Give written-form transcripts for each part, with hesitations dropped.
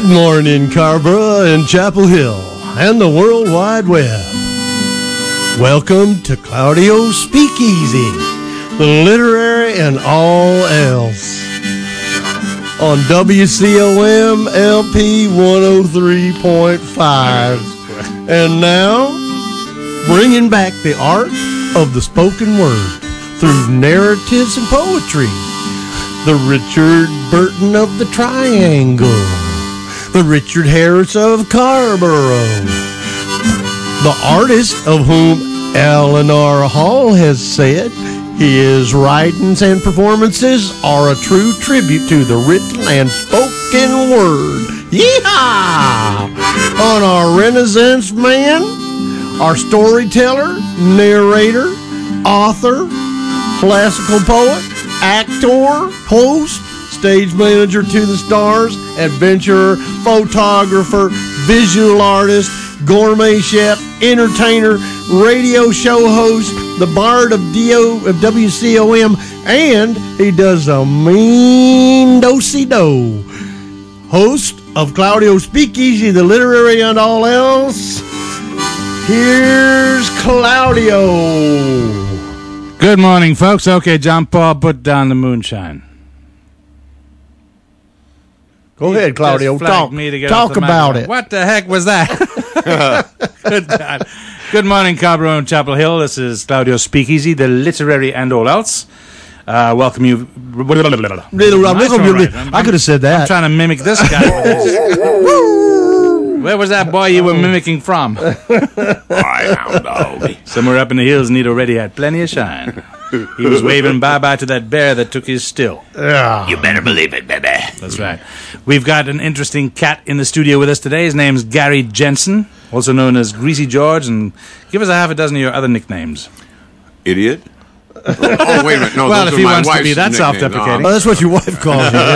Good morning, Carborough and Chapel Hill and the World Wide Web. Welcome to Claudio Speakeasy, the literary and all else. On WCOM LP 103.5. And now, bringing back the art of the spoken word through narratives and poetry. The Richard Burton of the Triangle. The Richard Harris of Carborough. The artist of whom Eleanor Hall has said his writings and performances are a true tribute to the written and spoken word. Yeehaw! On our Renaissance man, our storyteller, narrator, author, classical poet, actor, host, stage manager to the stars, adventurer, photographer, visual artist, gourmet chef, entertainer, radio show host, the bard of WCOM, and he does a mean do-si-do. Host of Claudio Speakeasy, the literary and all else, here's Claudio. Good morning, folks. Okay, John Paul, put down the moonshine. Go ahead, Claudio. Talk about it. What the heck was that? Good God. Good morning, Carborough and Chapel Hill. This is Claudio Speakeasy, the literary and all else. Welcome you. I could have said that. I'm trying to mimic this guy. Where was that boy you were mimicking from? Somewhere up in the hills, and he'd already had plenty of shine. He was waving bye-bye to that bear that took his still. You better believe it, baby. That's right. We've got an interesting cat in the studio with us today. His name's Gary Jensen, also known as Greasy George, and give us a half a dozen of your other nicknames. Idiot? Oh, wait a minute. No, well, those if are he my wants to wife's be that nicknames. self-deprecating. Oh, that's what your wife calls you.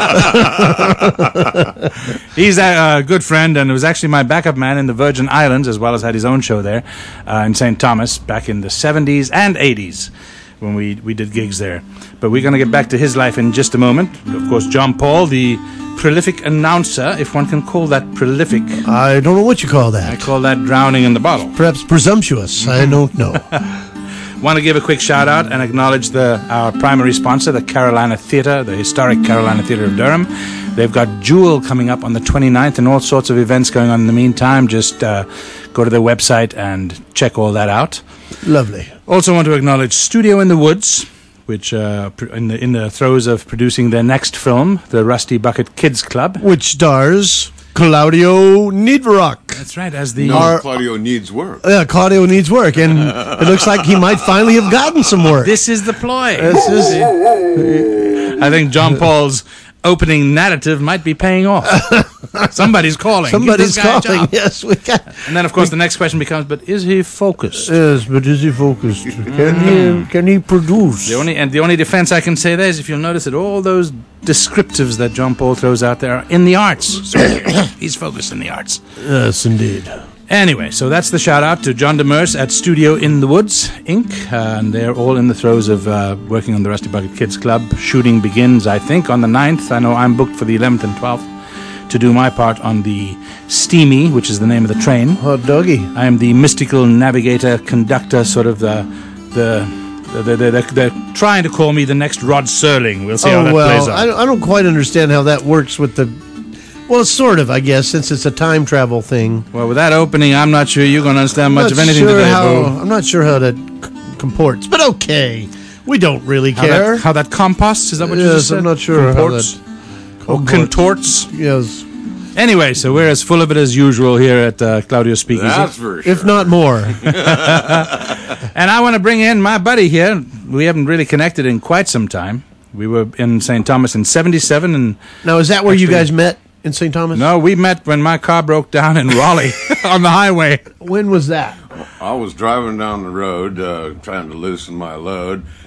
Yeah. He's a good friend, and was actually my backup man in the Virgin Islands, as well as had his own show there in St. Thomas back in the 70s and 80s when we did gigs there. But we're going to get back to his life in just a moment. Of course, John Paul, the prolific announcer, if one can call that prolific. I don't know what you call that. I call that drowning in the bottle. Perhaps presumptuous. I don't know. Want to give a quick shout out and acknowledge our primary sponsor, the Carolina Theatre, the historic Carolina Theatre of Durham. They've got Jewel coming up on the 29th and all sorts of events going on in the meantime. Just go to their website and check all that out. Lovely. Also want to acknowledge Studio in the Woods, which in the throes of producing their next film, the Rusty Bucket Kids Club. Which stars Claudio Needrock. That's right, Claudio needs work. Yeah, Claudio needs work, and it looks like he might finally have gotten some work. This is the ploy. I think John Paul's opening narrative might be paying off. Somebody's calling. Somebody's calling. Yes, we got. And then, of course, the next question becomes: but is he focused? Yes, but is he focused? Can he produce? The only defense I can say there is, if you'll notice that all those descriptives that John Paul throws out there are in the arts. So he's focused in the arts. Yes, indeed. Anyway, so that's the shout-out to John Demers at Studio in the Woods, Inc., and they're all in the throes of working on the Rusty Bucket Kids Club. Shooting begins, I think, on the 9th. I know I'm booked for the 11th and 12th to do my part on the Steamy, which is the name of the train. Hot doggy. I am the mystical navigator, conductor, sort of they're trying to call me the next Rod Serling. We'll see how that plays out. I don't quite understand how that works with the... Well, sort of, I guess, since it's a time travel thing. Well, with that opening, I'm not sure you're going to understand much of anything today, Boo. I'm not sure how that comports, but okay. We don't really care. How that composts? Is that what you just said? I'm not sure comports? How that... Or contorts? Yes. Anyway, so we're as full of it as usual here at Claudio Speakeasy. That's for sure. If not more. And I want to bring in my buddy here. We haven't really connected in quite some time. We were in St. Thomas in 77. And now, is that where you guys met? In St. Thomas? No, we met when my car broke down in Raleigh on the highway. When was that? I was driving down the road trying to loosen my load,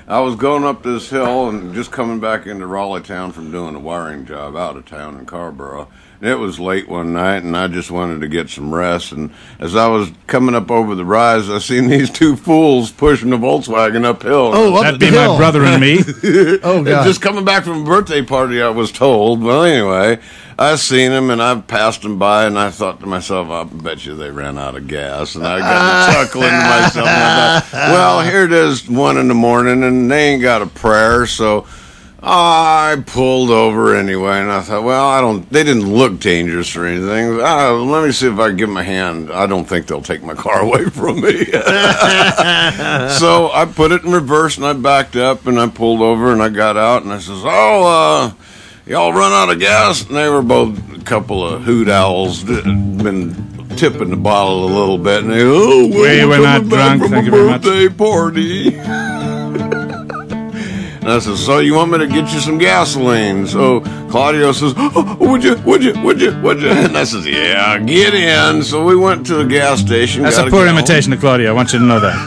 I was going up this hill and just coming back into Raleigh town from doing a wiring job out of town in Carborough. And it was late one night, and I just wanted to get some rest. And as I was coming up over the rise, I seen these two fools pushing the Volkswagen uphill. Oh, up That'd the be hill. my brother and me. Oh, God. Just coming back from a birthday party, I was told. Well, anyway, I seen them, and I passed them by, and I thought to myself, I bet you they ran out of gas. And I got chuckling to myself. And I thought, well, here it is, 1 a.m, and they ain't got a prayer, so I pulled over anyway. And I thought, well, they didn't look dangerous or anything. Let me see if I can give them a hand. I don't think they'll take my car away from me. So I put it in reverse, and I backed up, and I pulled over, and I got out, and I says, y'all run out of gas? And they were both a couple of hoot owls that had been tipping the bottle a little bit. And they go, We were not drunk, from thank a you very much. birthday party. And I said, so you want me to get you some gasoline? So Claudio says, would you? And I says, yeah, get in. So we went to the gas station. That's a poor imitation of Claudia. I want you to know that.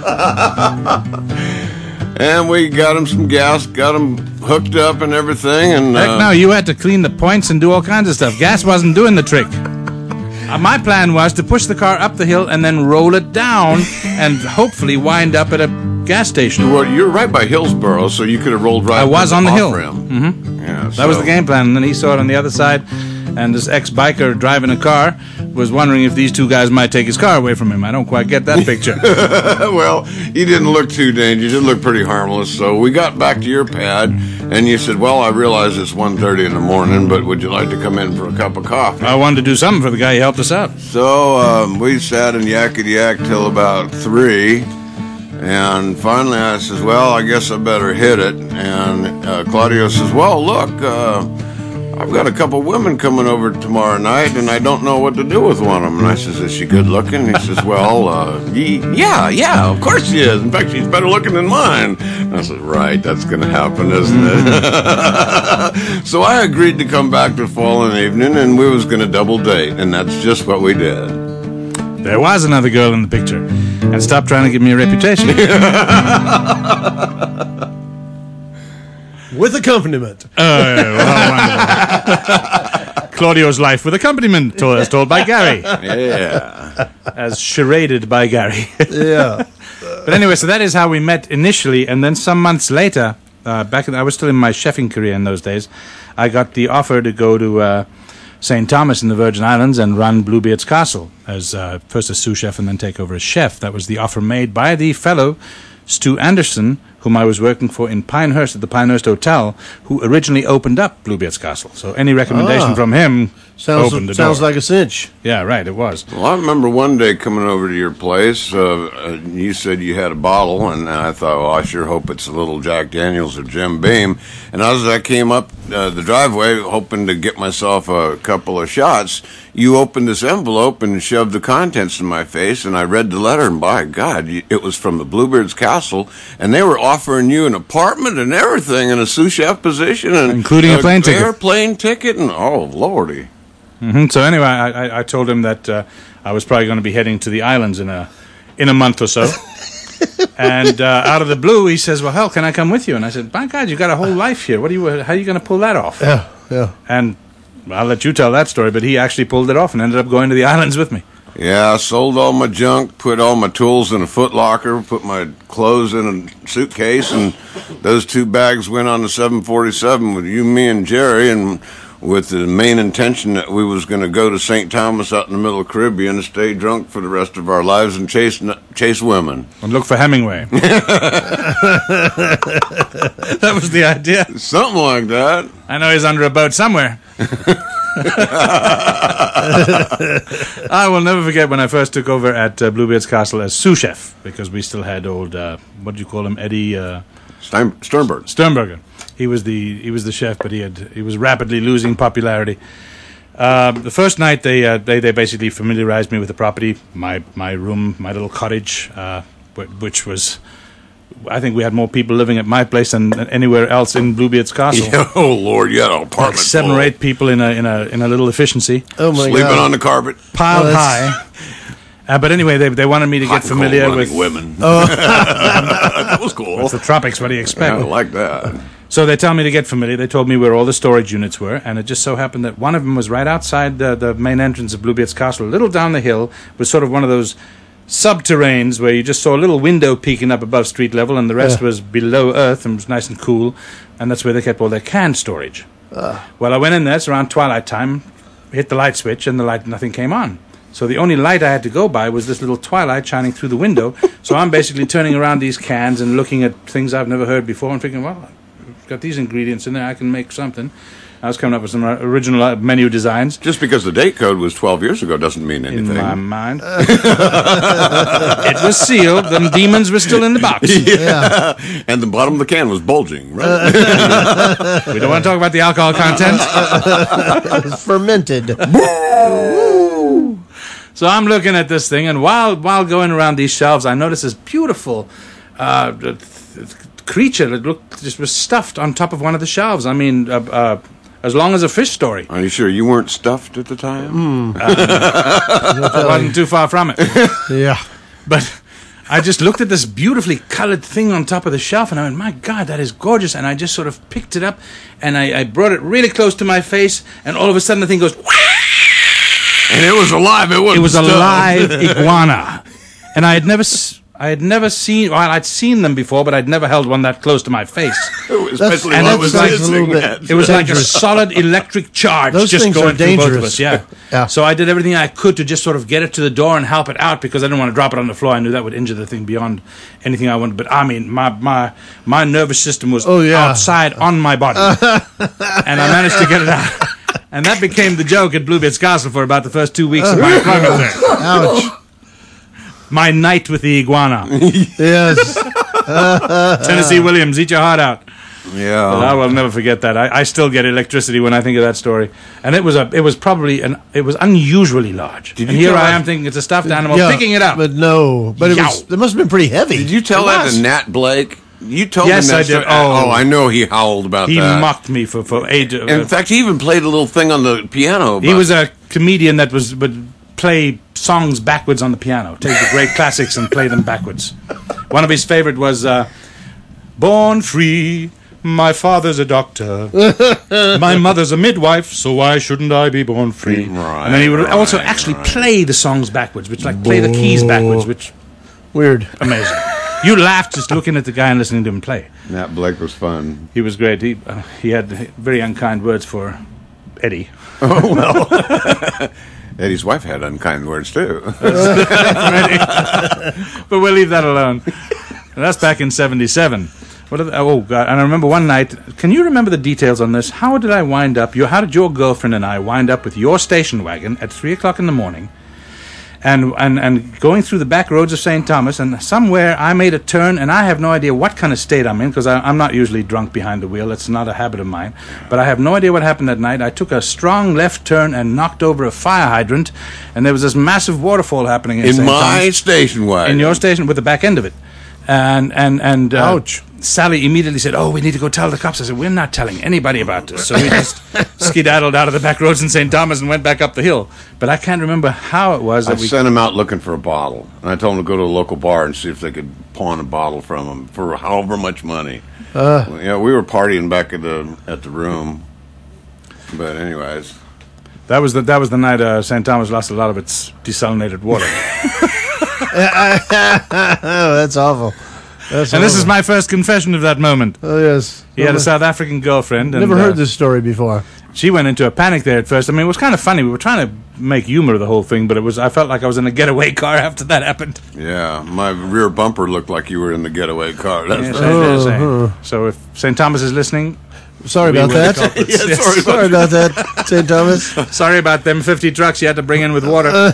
And we got him some gas, got him hooked up and everything. And Heck no, you had to clean the points and do all kinds of stuff. Gas wasn't doing the trick. My plan was to push the car up the hill and then roll it down and hopefully wind up at a gas station. Well, you're right by Hillsboro, so you could have rolled right. I was on the hill. Mm-hmm. Yeah, That was the game plan. And then he saw it on the other side, and this ex-biker driving a car was wondering if these two guys might take his car away from him. I don't quite get that picture. Well, he didn't look too dangerous. He looked pretty harmless. So we got back to your pad, and you said, well, I realize it's 1:30 in the morning, but would you like to come in for a cup of coffee? I wanted to do something for the guy who helped us out. So we sat and yakety-yak till about 3. And finally I says, well, I guess I better hit it. And Claudio says, well, look, I've got a couple women coming over tomorrow night, and I don't know what to do with one of them. And I says, is she good looking? And he says, well, yeah, of course she is. In fact, she's better looking than mine. And I said, right, that's going to happen, isn't it? So I agreed to come back the following evening, and we was going to double date, and that's just what we did. There was another girl in the picture. And stop trying to give me a reputation. With accompaniment. Claudio's life with accompaniment, as told by Gary. Yeah. As charaded by Gary. Yeah. But anyway, so that is how we met initially, and then some months later, I was still in my chefing career in those days, I got the offer to go to St. Thomas in the Virgin Islands and run Bluebeard's Castle as first as sous chef and then take over as chef. That was the offer made by the fellow Stu Anderson, whom I was working for in Pinehurst at the Pinehurst Hotel, who originally opened up Bluebeard's Castle. So any recommendation from him opened the door. Sounds like a cinch. Yeah, right, it was. Well, I remember one day coming over to your place. You said you had a bottle, and I thought, well, I sure hope it's a little Jack Daniels or Jim Beam. And as I came up the driveway, hoping to get myself a couple of shots, you opened this envelope and shoved the contents in my face, and I read the letter, and by God, it was from the Bluebird's Castle, and they were offering you an apartment and everything, and a sous chef position, and including a plane ticket. Airplane ticket, and oh, Lordy. Mm-hmm. So anyway, I told him that I was probably going to be heading to the islands in a month or so. And out of the blue, he says, well, hell, can I come with you? And I said, my God, you've got a whole life here. How are you going to pull that off? Yeah. And I'll let you tell that story, but he actually pulled it off and ended up going to the islands with me. Yeah, I sold all my junk, put all my tools in a Foot Locker, put my clothes in a suitcase, and those 2 bags went on the 747 with you, me, and Jerry, and with the main intention that we was going to go to St. Thomas out in the middle of the Caribbean and stay drunk for the rest of our lives and chase women. And look for Hemingway. That was the idea. Something like that. I know he's under a boat somewhere. I will never forget when I first took over at Bluebeard's Castle as sous chef, because we still had old, what do you call him, Eddie? Sternberger. He was the chef, but he was rapidly losing popularity. The first night they basically familiarized me with the property, my room, my little cottage, which was, I think we had more people living at my place than anywhere else in Bluebeard's Castle. Yeah, oh Lord, you had an apartment. Like 7 or 8 people in a little efficiency. Oh my God. Sleeping on the carpet, piled high. But anyway, they wanted me to Hot get and familiar cold with running women. That was cool. It's the tropics. What do you expect? I like that. So they tell me to get familiar. They told me where all the storage units were, and it just so happened that one of them was right outside the main entrance of Bluebeard's Castle. A little down the hill was sort of one of those subterranes where you just saw a little window peeking up above street level, and the rest was below earth and was nice and cool, and that's where they kept all their canned storage. Well, I went in there. It's around twilight time, hit the light switch, and nothing came on. So the only light I had to go by was this little twilight shining through the window. So I'm basically turning around these cans and looking at things I've never heard before and thinking, well, I've got these ingredients in there, I can make something. I was coming up with some original menu designs. Just because the date code was 12 years ago doesn't mean anything. In my mind. It was sealed. The demons were still in the box. Yeah. And the bottom of the can was bulging, right? We don't want to talk about the alcohol content. It's fermented. So I'm looking at this thing, and while going around these shelves, I noticed this beautiful creature that just was stuffed on top of one of the shelves. I mean, as long as a fish story. Are you sure you weren't stuffed at the time? I wasn't too far from it. Yeah. But I just looked at this beautifully colored thing on top of the shelf, and I went, my God, that is gorgeous. And I just sort of picked it up, and I brought it really close to my face, and all of a sudden the thing goes, And it was alive. It was a live iguana. And I had never seen, well, I'd seen them before, but I'd never held one that close to my face. Especially and when it it was like hissing. It was like a solid electric charge Those just things going are through both of dangerous. us. Yeah. Yeah. So I did everything I could to just sort of get it to the door and help it out because I didn't want to drop it on the floor. I knew that would injure the thing beyond anything I wanted. But I mean, my nervous system was outside on my body, and I managed to get it out. And that became the joke at Bluebeard's Castle for about the first 2 weeks of my employment there. Ouch. My night with the iguana. Yes. Tennessee Williams, eat your heart out. Yeah. But I will never forget that. I still get electricity when I think of that story. And it was unusually large. Did and you here tell I us- am thinking it's a stuffed animal, Yeah, picking it up. But no. But it must have been pretty heavy. Did you tell It that was. to Nat Blake? You told Yes, him that I did. story. Oh. I know he howled about He that. mocked me for ages. In fact, he even played a little thing on the piano. He was a comedian that would play songs backwards on the piano, take the great classics and play them backwards. One of his favorite was Born Free, my father's a doctor, my mother's a midwife, so why shouldn't I be born free? Right, And then he would also right, actually right. play the songs backwards, which like play the keys backwards, which Weird. amazing. You laughed just looking at the guy and listening to him play. Nat Blake was fun. He was great. He had very unkind words for Eddie. Eddie's wife had unkind words, too. But we'll leave that alone. And that's back in 1977. Oh, God. And I remember one night, can you remember the details on this? How did I wind up, how did your girlfriend and I wind up with your station wagon at 3 o'clock in the morning and going through the back roads of St. Thomas, and somewhere I made a turn, and I have no idea what kind of state I'm in, because I'm not usually drunk behind the wheel. It's not a habit of mine. But I have no idea what happened that night. I took a strong left turn and knocked over a fire hydrant, and there was this massive waterfall happening in In St. my Thomas. station wagon. In your station with the back end of it. And Ouch. Sally immediately said, "Oh, we need to go tell the cops." I said, "We're not telling anybody about this." So we just skedaddled out of the back roads in St. Thomas and went back up the hill. But I can't remember how it was I that we... sent him out looking for a bottle. And I told him to go to a local bar and see if they could pawn a bottle from him for however much money. Yeah, we were partying back at the room. But anyways. That was the night St. Thomas lost a lot of its desalinated water. Oh, that's awful. That's And this awful. is my first confession of that moment. Oh, yes. He had a South African girlfriend. And, Never heard this story before. She went into a panic there at first. I mean, it was kind of funny. We were trying to make humor of the whole thing, but I felt like I was in a getaway car after that happened. Yeah, my rear bumper looked like you were in the getaway car. That's Yes, right. I dare say. So if St. Thomas is listening, Sorry we about were the that. culprits. Yeah, Yes. sorry Sorry about about that, St. Thomas. Sorry about them 50 trucks you had to bring in with water.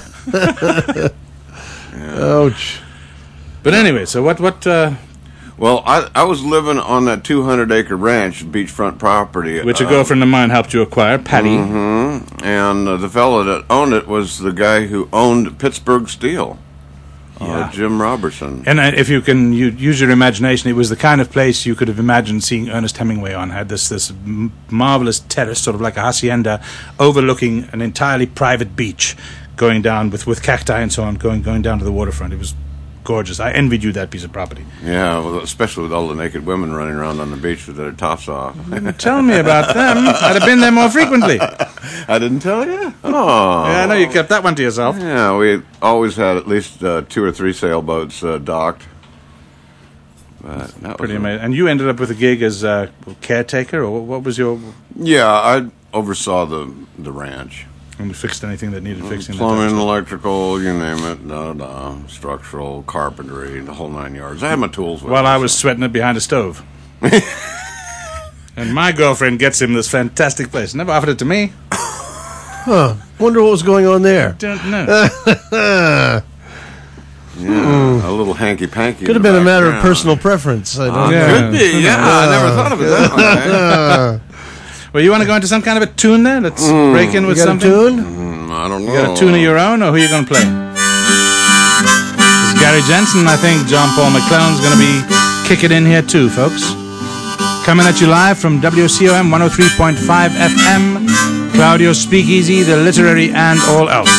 Ouch. But anyway, so what Well, I was living on that 200-acre ranch, beachfront property. which a girlfriend of mine helped you acquire, Patty. And the fellow that owned it was the guy who owned Pittsburgh Steel, Yeah. Jim Robertson. And if you can use your imagination, it was the kind of place you could have imagined seeing Ernest Hemingway on. Had this marvelous terrace, sort of like a hacienda, overlooking an entirely private beach, going down with cacti and so on, going down to the waterfront. It was gorgeous. I envied you that piece of property. Yeah, well, especially with all the naked women running around on the beach with their tops off. Tell me about them. I'd have been there more frequently. I didn't tell you? Oh. Yeah, I know you kept that one to yourself. Yeah, we always had at least 2 or 3 sailboats docked. But that Pretty was amazing. And you ended up with a gig as caretaker, or what was your... Yeah, I oversaw the ranch. And you fixed anything that needed fixing? Plumbing, electrical, you name it, structural, carpentry, the whole 9 yards. I had my tools with me. While I was sweating it behind a stove. And my girlfriend gets him this fantastic place. Never offered it to me. Huh. Wonder what was going on there. Don't know. Yeah, a little hanky-panky. Could have been a matter of personal preference. I don't know. Could be, yeah. I never thought of it that way. Well, you want to go into some kind of a tune there? Let's break in with You got something. a tune? I don't know. You got a tune of your own, or who are you going to play? This is Gary Jensen. I think John Paul McClellan's going to be kicking in here too, folks. Coming at you live from WCOM 103.5 FM, Claudio Speakeasy, the literary and all else.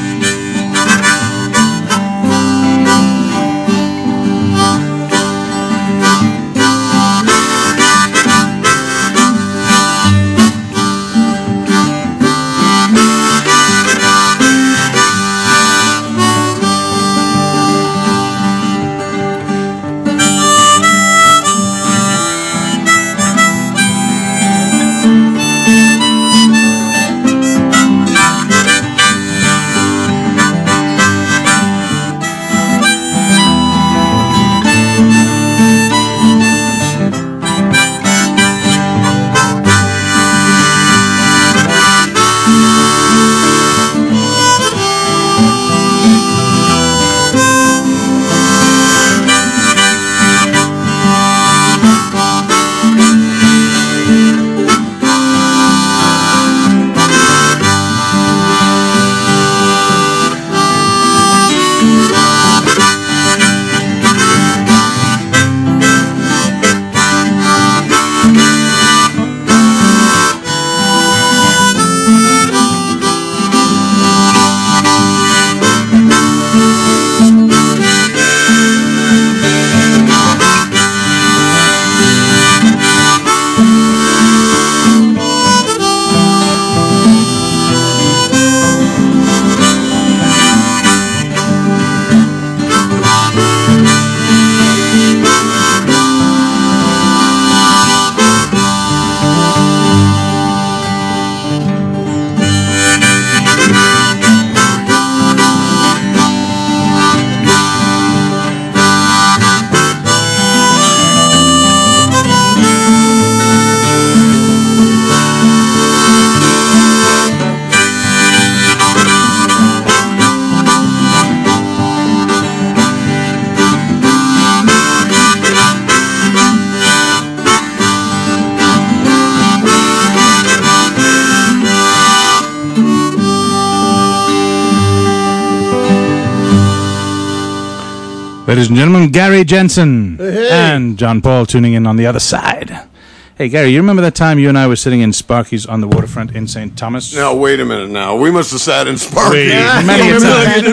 Ladies and gentlemen, Gary Jensen and John Paul tuning in on the other side. Hey, Gary, you remember that time you and I were sitting in Sparky's on the waterfront in St. Thomas? Now, wait a minute now. We must have sat in Sparky. Many a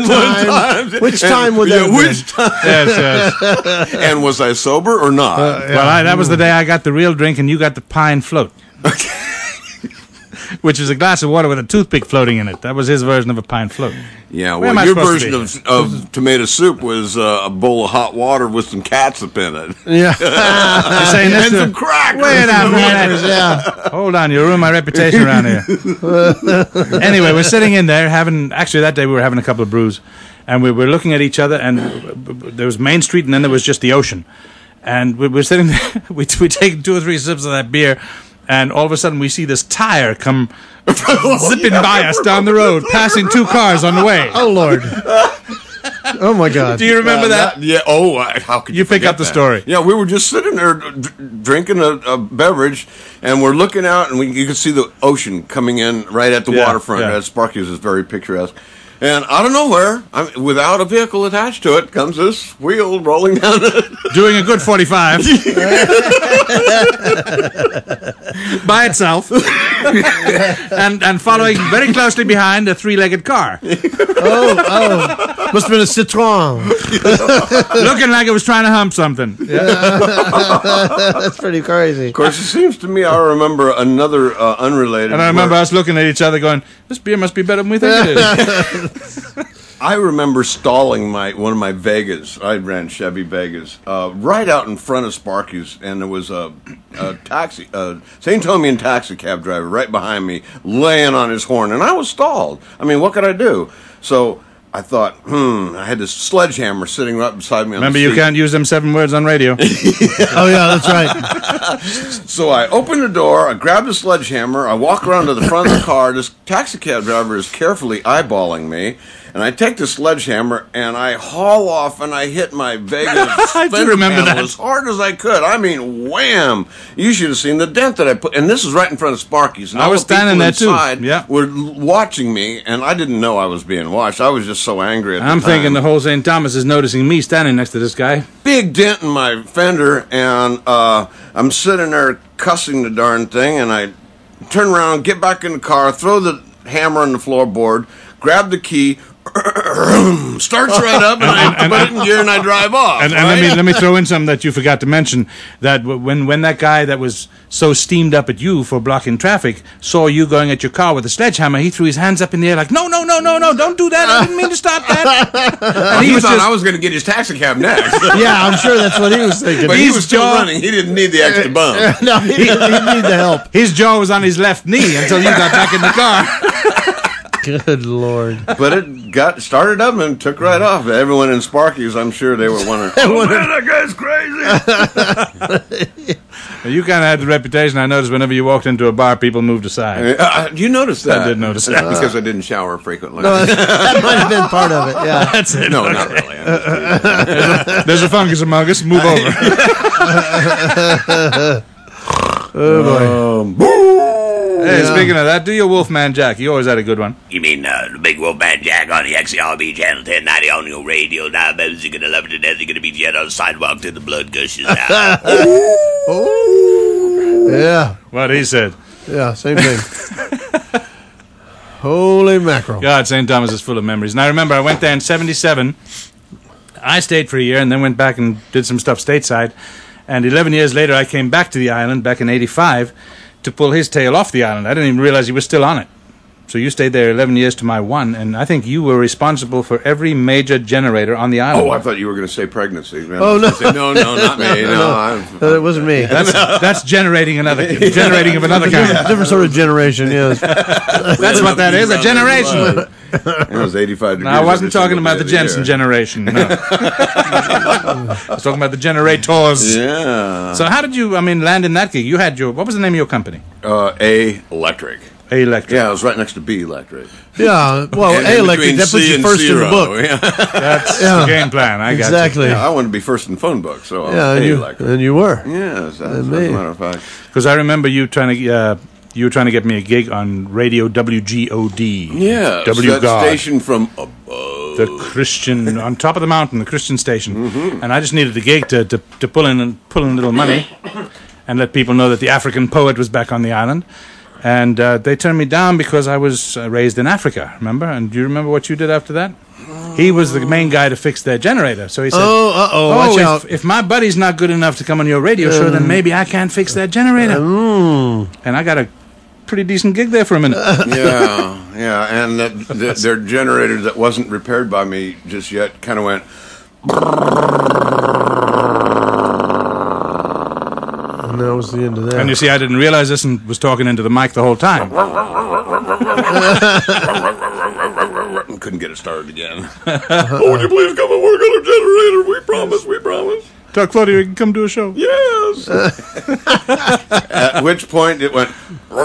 time. Which time would that have been? Which time? Yes. And was I sober or not? Well, that was the day I got the real drink and you got the pine float. Which is a glass of water with a toothpick floating in it. That was his version of a pine float. Yeah, Where am well, I your supposed to version of tomato soup was a bowl of hot water with some catsup in it. Yeah. You're saying this And to- some crackers. Wait a minute. Yeah. Hold on, you ruined my reputation around here. Anyway, we're sitting in there actually that day we were having a couple of brews, and we were looking at each other, and there was Main Street, and then there was just the ocean. And we were sitting there, we take 2 or 3 sips of that beer, and all of a sudden we see this tire come zipping by us down the road, passing 2 cars on the way. Oh, Lord. Oh, my God. Do you remember that? Yeah. Oh, how could you pick forget up the that? story. Yeah, we were just sitting there drinking a beverage, and we're looking out, and you could see the ocean coming in right at the Yeah, waterfront. yeah. Sparky's is very picturesque. And out of nowhere, without a vehicle attached to it, comes this wheel rolling down it. Doing a good 45. By itself. and following very closely behind a three-legged car. Oh. Must have been a Citroen. Looking like it was trying to hump something. That's pretty crazy. Of course, it seems to me I remember another unrelated. And I remember us looking at each other going, this beer must be better than we think it is. I remember stalling one of my Vegas. I ran Chevy Vegas right out in front of Sparky's, and there was a taxi, St. Tomian taxi cab driver right behind me, laying on his horn, and I was stalled. I mean, what could I do? So I thought, I had this sledgehammer sitting right beside me on Remember, the you seat. can't use them 7 words on radio. Oh, yeah, that's right. So I opened the door, I grabbed the sledgehammer, I walk around to the front of the car, this taxi cab driver is carefully eyeballing me, and I take the sledgehammer and I haul off and I hit my Vegas I do fender remember panel that. as hard as I could. I mean, wham! You should have seen the dent that I put, and this is right in front of Sparky's. And I all was the people standing there, too. inside Yeah. were watching me, and I didn't know I was being watched. I was just so angry at the I'm time. thinking the whole St. Thomas is noticing me standing next to this guy. Big dent in my fender, and I'm sitting there cussing the darn thing, and I turn around, get back in the car, throw the hammer on the floorboard, grab the key, starts right up, and I put it in gear, and I drive off. And right? let me throw in something that you forgot to mention. That when that guy that was so steamed up at you for blocking traffic saw you going at your car with a sledgehammer, he threw his hands up in the air like, no, don't do that. I didn't mean to stop that. And he thought I was going to get his taxi cab next. Yeah, I'm sure that's what he was thinking. But he was still running. He didn't need the extra bump. No, he didn't need the help. His jaw was on his left knee until you got back in the car. Good Lord. But it got started up and took right off. Everyone in Sparky's, I'm sure they were wondering, oh, man, that guy's crazy. You kind of had the reputation, I noticed, whenever you walked into a bar, people moved aside. You noticed that? I did notice that. Because I didn't shower frequently. No, that might have been part of it, yeah. That's it. No, not really. There's a fungus among us. Move over. Oh, boy. Hey, speaking of that, do your Wolfman Jack. You always had a good one. You mean the Big Wolfman Jack on the XCRB Channel 1090 on your radio? Now, babies, you're going to love it to death. You're going to be jet on the sidewalk till the blood gushes out. Yeah. What he said. Yeah, same thing. Holy mackerel. God, St. Thomas is full of memories. And I remember I went there in 77. I stayed for a year and then went back and did some stuff stateside. And 11 years later, I came back to the island, back in 85, to pull his tail off the island. I didn't even realize he was still on it. So you stayed there 11 years to my 1, and I think you were responsible for every major generator on the island. Oh, I thought you were going to say pregnancy. Oh, no. No, not me. No, It wasn't me. That's generating of another kind. Different sort of generation, yes. That's what that is, a generation. It was 85 degrees. No, I wasn't every talking single about the day of Jensen year. generation. No. I was talking about the generators. Yeah. So how did you, land in that gig? You had what was the name of your company? A Electric. A Electric. Yeah, it was right next to B Electric. Yeah, well, And A in Electric, between that puts C you and first in the zero, book. Yeah. That's Yeah. the game plan. I got Exactly. Yeah, I wanted to be first in phone book, so I Yeah, was and A you, Electric. and you were. Yes, as a me. matter of fact. Because I remember you trying to... you were trying to get me a gig on radio WGOD. Yeah, W that God. station from above. The Christian, on top of the mountain, the Christian station. Mm-hmm. And I just needed a gig to pull in a little money and let people know that the African poet was back on the island. And they turned me down because I was raised in Africa, remember? And do you remember what you did after that? He was the main guy to fix their generator. So he said, watch out. if my buddy's not good enough to come on your radio show, then maybe I can't fix that generator. And I got a pretty decent gig there for a minute. Yeah, and their generator that wasn't repaired by me just yet kind of went... And that was the end of that. And you see, I didn't realize this and was talking into the mic the whole time. Couldn't get it started again. Oh, would you please come and work on our generator? We promise. Tell Claudia you can come do a show. Yes. At which point it went...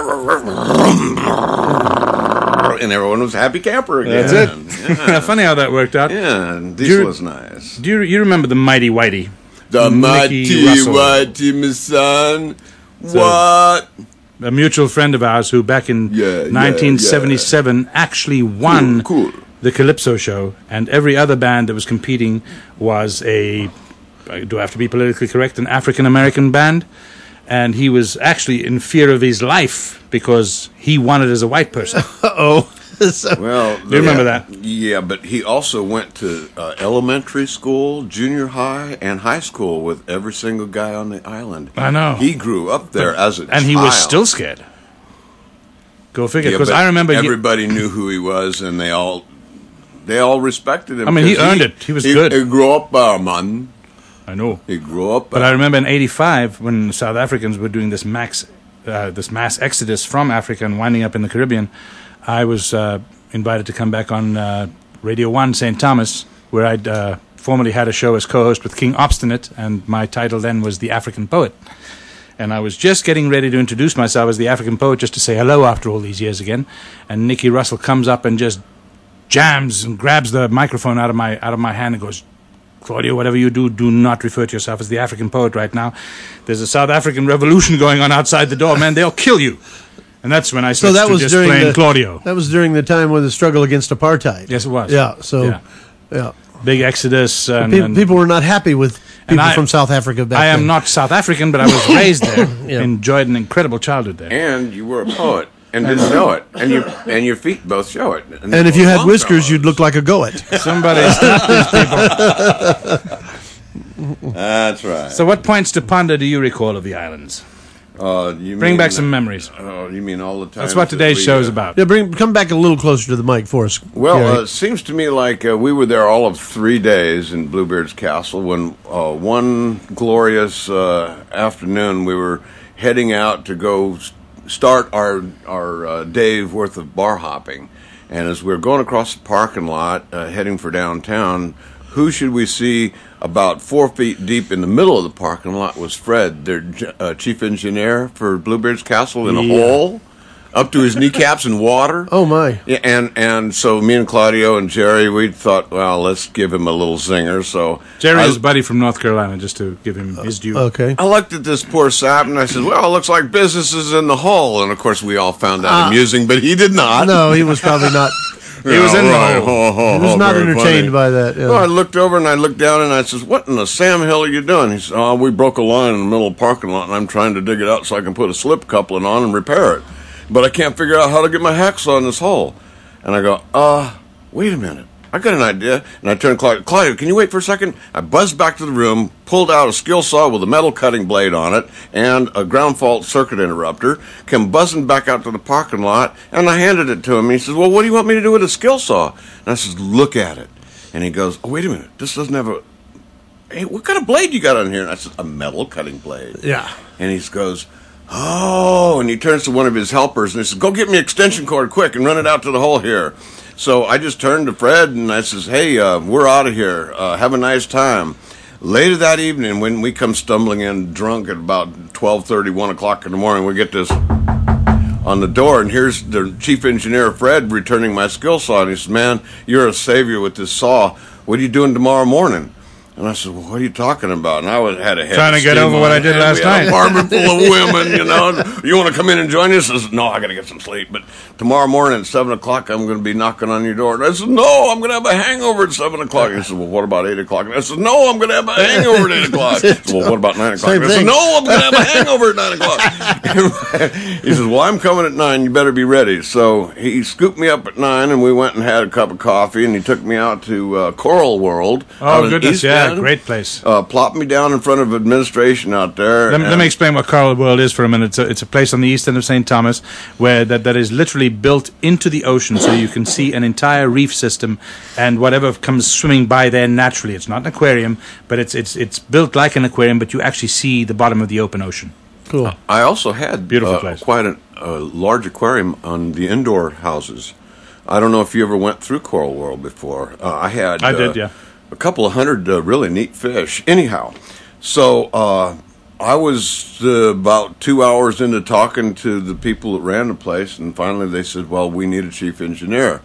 and everyone was happy camper again. That's it. Yeah. Funny how that worked out. Yeah, and Diesel was nice. Do you remember the Mighty Whitey? The Mickey mighty Russell. whitey, my son. What? A mutual friend of ours who back in 1977 actually won Cool. the Calypso show, and every other band that was competing was do I have to be politically correct, an African-American band, and he was actually in fear of his life because he won it as a white person. Uh-oh. Well, Do you remember that? Yeah, but he also went to elementary school, junior high, and high school with every single guy on the island. I know. He grew up there as a child. And he was still scared. Go figure. Because but I remember everybody knew who he was, and they all respected him. I mean, he earned it. He was good. He grew up there, man. I know. He grew up. But I remember in '85 when South Africans were doing this mass exodus from Africa and winding up in the Caribbean, I was invited to come back on Radio 1 St. Thomas, where I'd formerly had a show as co-host with King Obstinate, and my title then was The African Poet. And I was just getting ready to introduce myself as the African Poet, just to say hello after all these years again. And Nicky Russell comes up and just jams and grabs the microphone out of my hand and goes, "Claudio, whatever you do, do not refer to yourself as the African Poet right now. There's a South African revolution going on outside the door, man. They'll kill you." And that's when I switched to just playing Claudio. That was during the time when the struggle against apartheid. Yes, it was. Yeah, so, yeah. Big exodus. People were not happy with people from South Africa back then. I am not South African, but I was raised there. Enjoyed an incredible childhood there. And you were a poet and didn't know it. And your feet both show it. And if you had whiskers, you'd look like a goat. Somebody stop these people. That's right. So what points to ponder do you recall of the islands? Bring back some memories. Oh, you mean all the time? That's what today's show is about. Yeah, come back a little closer to the mic for us. Well, it seems to me like we were there all of 3 days in Bluebeard's Castle when one glorious afternoon we were heading out to go start our day's worth of bar hopping. And as we were going across the parking lot heading for downtown, who should we see about 4 feet deep in the middle of the parking lot was Fred, their chief engineer for Bluebeard's Castle, in a hole up to his kneecaps in water. Oh, my. Yeah, and so me and Claudio and Jerry, we thought, well, let's give him a little zinger. So Jerry is a buddy from North Carolina, just to give him his due. Okay. I looked at this poor sap and I said, well, it looks like business is in the hole. And, of course, we all found that amusing, but he did not. No, he was probably not. He was in the hole. He was not entertained by that. Yeah. Well, I looked over and I looked down and I says, what in the Sam Hill are you doing? He said, oh, we broke a line in the middle of the parking lot and I'm trying to dig it out so I can put a slip coupling on and repair it. But I can't figure out how to get my hacksaw in this hole. And I go, wait a minute. I got an idea. And I turned to Claudio, can you wait for a second? I buzzed back to the room, pulled out a skill saw with a metal cutting blade on it and a ground fault circuit interrupter, came buzzing back out to the parking lot, and I handed it to him. He says, well, what do you want me to do with a skill saw? And I says, look at it. And he goes, oh, wait a minute. This doesn't have hey, what kind of blade you got on here? And I said, a metal cutting blade. Yeah. And he goes, oh, and he turns to one of his helpers and he says, go get me extension cord quick and run it out to the hole here. So I just turned to Fred and I says, hey, we're out of here. Have a nice time. Later that evening, when we come stumbling in drunk at about 12:30, 1 o'clock in the morning, we get this on the door, and here's the chief engineer, Fred, returning my skill saw. And he says, man, you're a savior with this saw. What are you doing tomorrow morning? And I said, well, what are you talking about? And I had a head trying to get over what I did last night. We had an apartment full of women, you know. You want to come in and join us? I said, no, I got to get some sleep. But tomorrow morning at 7 o'clock, I'm going to be knocking on your door. And I said, no, I'm going to have a hangover at 7 o'clock. He said, well, what about 8 o'clock? And I said, no, I'm going to have a hangover at 8 o'clock. He said, well, what about 9 o'clock? Same I said, thing. no, I'm going to have a hangover at 9 o'clock. He says, well, I'm coming at 9. You better be ready. So he scooped me up at 9, and we went and had a cup of coffee, and he took me out to Coral World. Oh, goodness, yeah, great place. Plopped me down in front of administration out there. Let me explain what Coral World is for a minute. It's a place on the east end of St. Thomas where that is literally built into the ocean, so you can see an entire reef system and whatever comes swimming by there naturally. It's not an aquarium, but it's built like an aquarium, but you actually see the bottom of the open ocean. Cool. I also had Beautiful place. Quite a large aquarium on the indoor houses. I don't know if you ever went through Coral World before. I did, yeah. A couple of hundred really neat fish. Anyhow, so I was about 2 hours into talking to the people that ran the place, and finally they said, well, we need a chief engineer.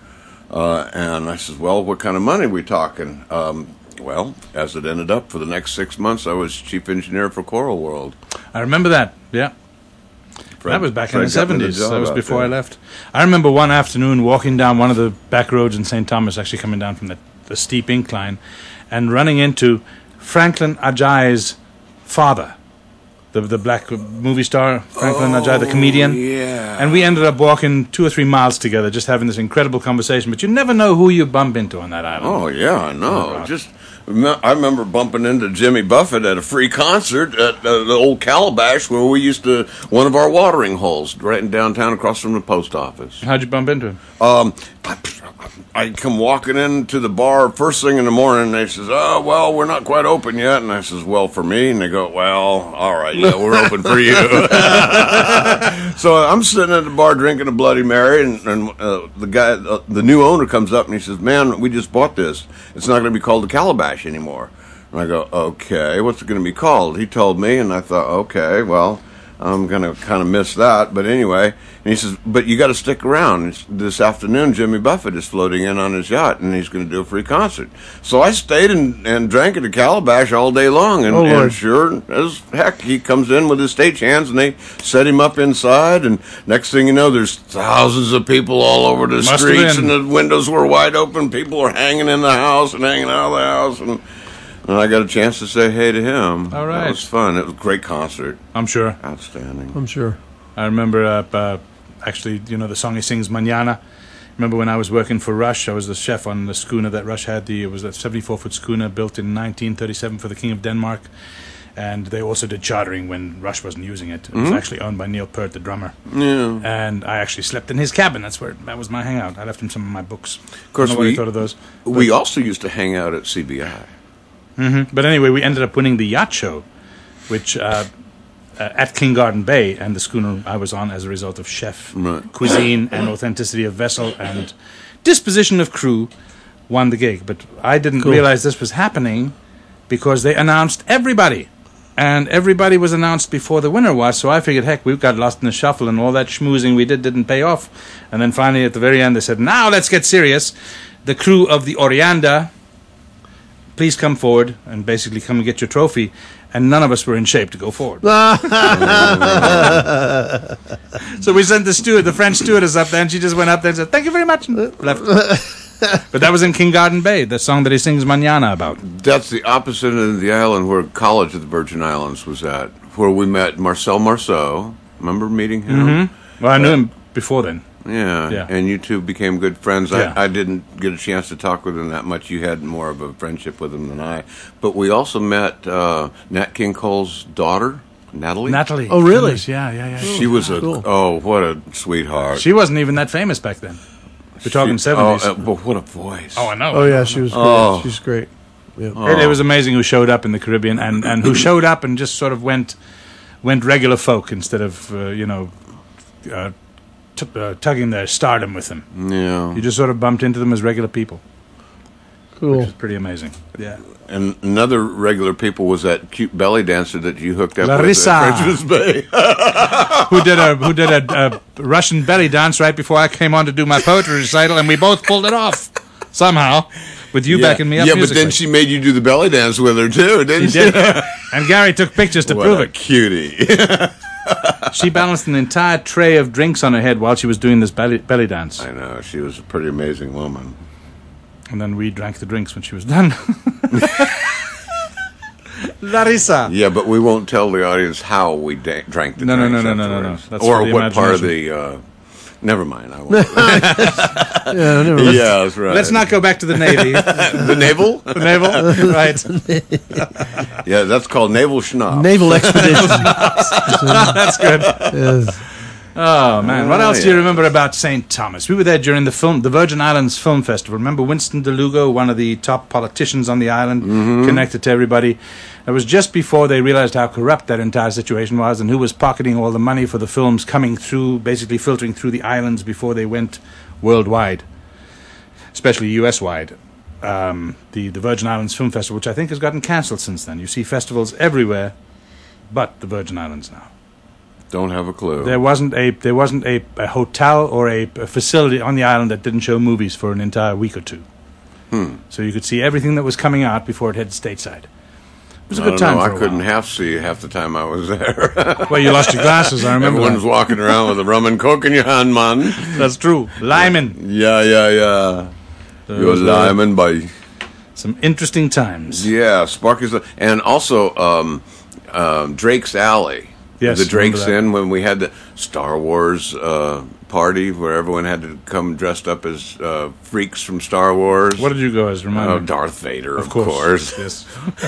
And I said, well, what kind of money are we talking? Well, as it ended up, for the next 6 months, I was chief engineer for Coral World. I remember that, yeah. Fred, That was back in the Fred got me 70s. job That was out before there. I left. I remember one afternoon walking down one of the back roads in St. Thomas, actually coming down from the steep incline, and running into Franklin Ajayi's father, the black movie star, Franklin Ajayi, the comedian. Yeah. And we ended up walking 2 or 3 miles together, just having this incredible conversation. But you never know who you bump into on that island. Oh yeah, I know. Rock. I remember bumping into Jimmy Buffett at a free concert at the old Calabash, where we used to one of our watering holes right in downtown, across from the post office. How'd you bump into him? I come walking into the bar first thing in the morning, and they says, "Oh, well, we're not quite open yet." And I says, "Well, for me," and they go, "Well, all right, yeah, we're open for you." So I'm sitting at the bar drinking a Bloody Mary, and the guy, the new owner, comes up and he says, "Man, we just bought this. It's not going to be called the Calabash anymore." And I go, "Okay, what's it going to be called?" He told me, and I thought, "Okay, well, I'm going to kind of miss that." But anyway, and he says, "But you got to stick around. This afternoon, Jimmy Buffett is floating in on his yacht, and he's going to do a free concert." So I stayed and drank at the Calabash all day long. And, and sure as heck, he comes in with his stagehands, and they set him up inside. And next thing you know, there's thousands of people all over the Must have streets, been. and the windows were wide open. People are hanging in the house and hanging out of the house. And I got a chance to say hey to him. All right. That was fun. It was a great concert. I'm sure. Outstanding. I'm sure. I remember, actually, the song he sings, Mañana. Remember when I was working for Rush, I was the chef on the schooner that Rush had. It was a 74-foot schooner built in 1937 for the King of Denmark. And they also did chartering when Rush wasn't using it. It was actually owned by Neil Peart, the drummer. Yeah. And I actually slept in his cabin. That was my hangout. I left him some of my books. Of course, Nobody thought of those. We also used to hang out at CBI. But anyway, we ended up winning the yacht show, which at King Garden Bay, and the schooner I was on as a result of chef, cuisine, and authenticity of vessel and disposition of crew, won the gig. But I didn't realize this was happening because they announced everybody. And everybody was announced before the winner was, so I figured, heck, we've got lost in the shuffle, and all that schmoozing we didn't pay off. And then finally, at the very end, they said, "Now let's get serious. The crew of the Orianda, please come forward and basically come and get your trophy." And none of us were in shape to go forward. So we sent the French stewardess up there, and she just went up there and said, "Thank you very much," and left. But that was in King Garden Bay, the song that he sings Mañana about. That's the opposite of the island where College of the Virgin Islands was at, where we met Marcel Marceau. Remember meeting him? Well, I knew him before then. Yeah, and you two became good friends. Yeah. I didn't get a chance to talk with him that much. You had more of a friendship with him than I. But we also met Nat King Cole's daughter, Natalie. Oh, really? Yeah. She was cool. what a sweetheart. She wasn't even that famous back then. We're talking 70s. But what a voice. I know. Oh, yeah, she was great. Oh. She's great. Yeah. It was amazing who showed up in the Caribbean and who showed up and just sort of went regular folk instead of, tugging their stardom with them. Yeah. You just sort of bumped into them as regular people. Cool. Which is pretty amazing. Yeah. And another regular people was that cute belly dancer that you hooked up Larissa. with at Frenchman's Bay. who did a Russian belly dance right before I came on to do my poetry recital, and we both pulled it off somehow with you backing me up. Yeah, but musically. then she made you do the belly dance with her too, didn't she? Did. And Gary took pictures to What prove a it. cutie. She balanced an entire tray of drinks on her head while she was doing this belly dance. I know, she was a pretty amazing woman. And then we drank the drinks when she was done. Larissa. Yeah, but we won't tell the audience how we drank the No. drinks No. afterwards. That's or for the what part of imagination. the... never mind, I won't. Yeah, never mind. Yeah, that's right. Let's not go back to the Navy. The naval? The naval? Right. Yeah, that's called naval schnapp. Naval expedition. That's good. Yes. Oh, man. What else do you yeah. remember about St. Thomas? We were there during the Virgin Islands Film Festival. Remember Winston DeLugo, one of the top politicians on the island, connected to everybody? It was just before they realized how corrupt that entire situation was and who was pocketing all the money for the films coming through, basically filtering through the islands before they went worldwide, especially US-wide. The Virgin Islands Film Festival, which I think has gotten cancelled since then. You see festivals everywhere but the Virgin Islands now. Don't have a clue. There wasn't a hotel or a facility on the island that didn't show movies for an entire week or two. So you could see everything that was coming out before it headed stateside. was a good time. I For a couldn't while. half see half the time I was there. Well, you lost your glasses. I remember. Everyone's walking around with a rum and coke in your hand, man. That's true. Lyman. Yeah. You're Lyman, boy. Some interesting times. Yeah, Sparky's, and also Drake's Alley. Yes, the Drake's remember that. Inn, when we had the Star Wars party where everyone had to come dressed up as freaks from Star Wars. What did you go as? Remind me. Darth Vader, of course. course. Yes.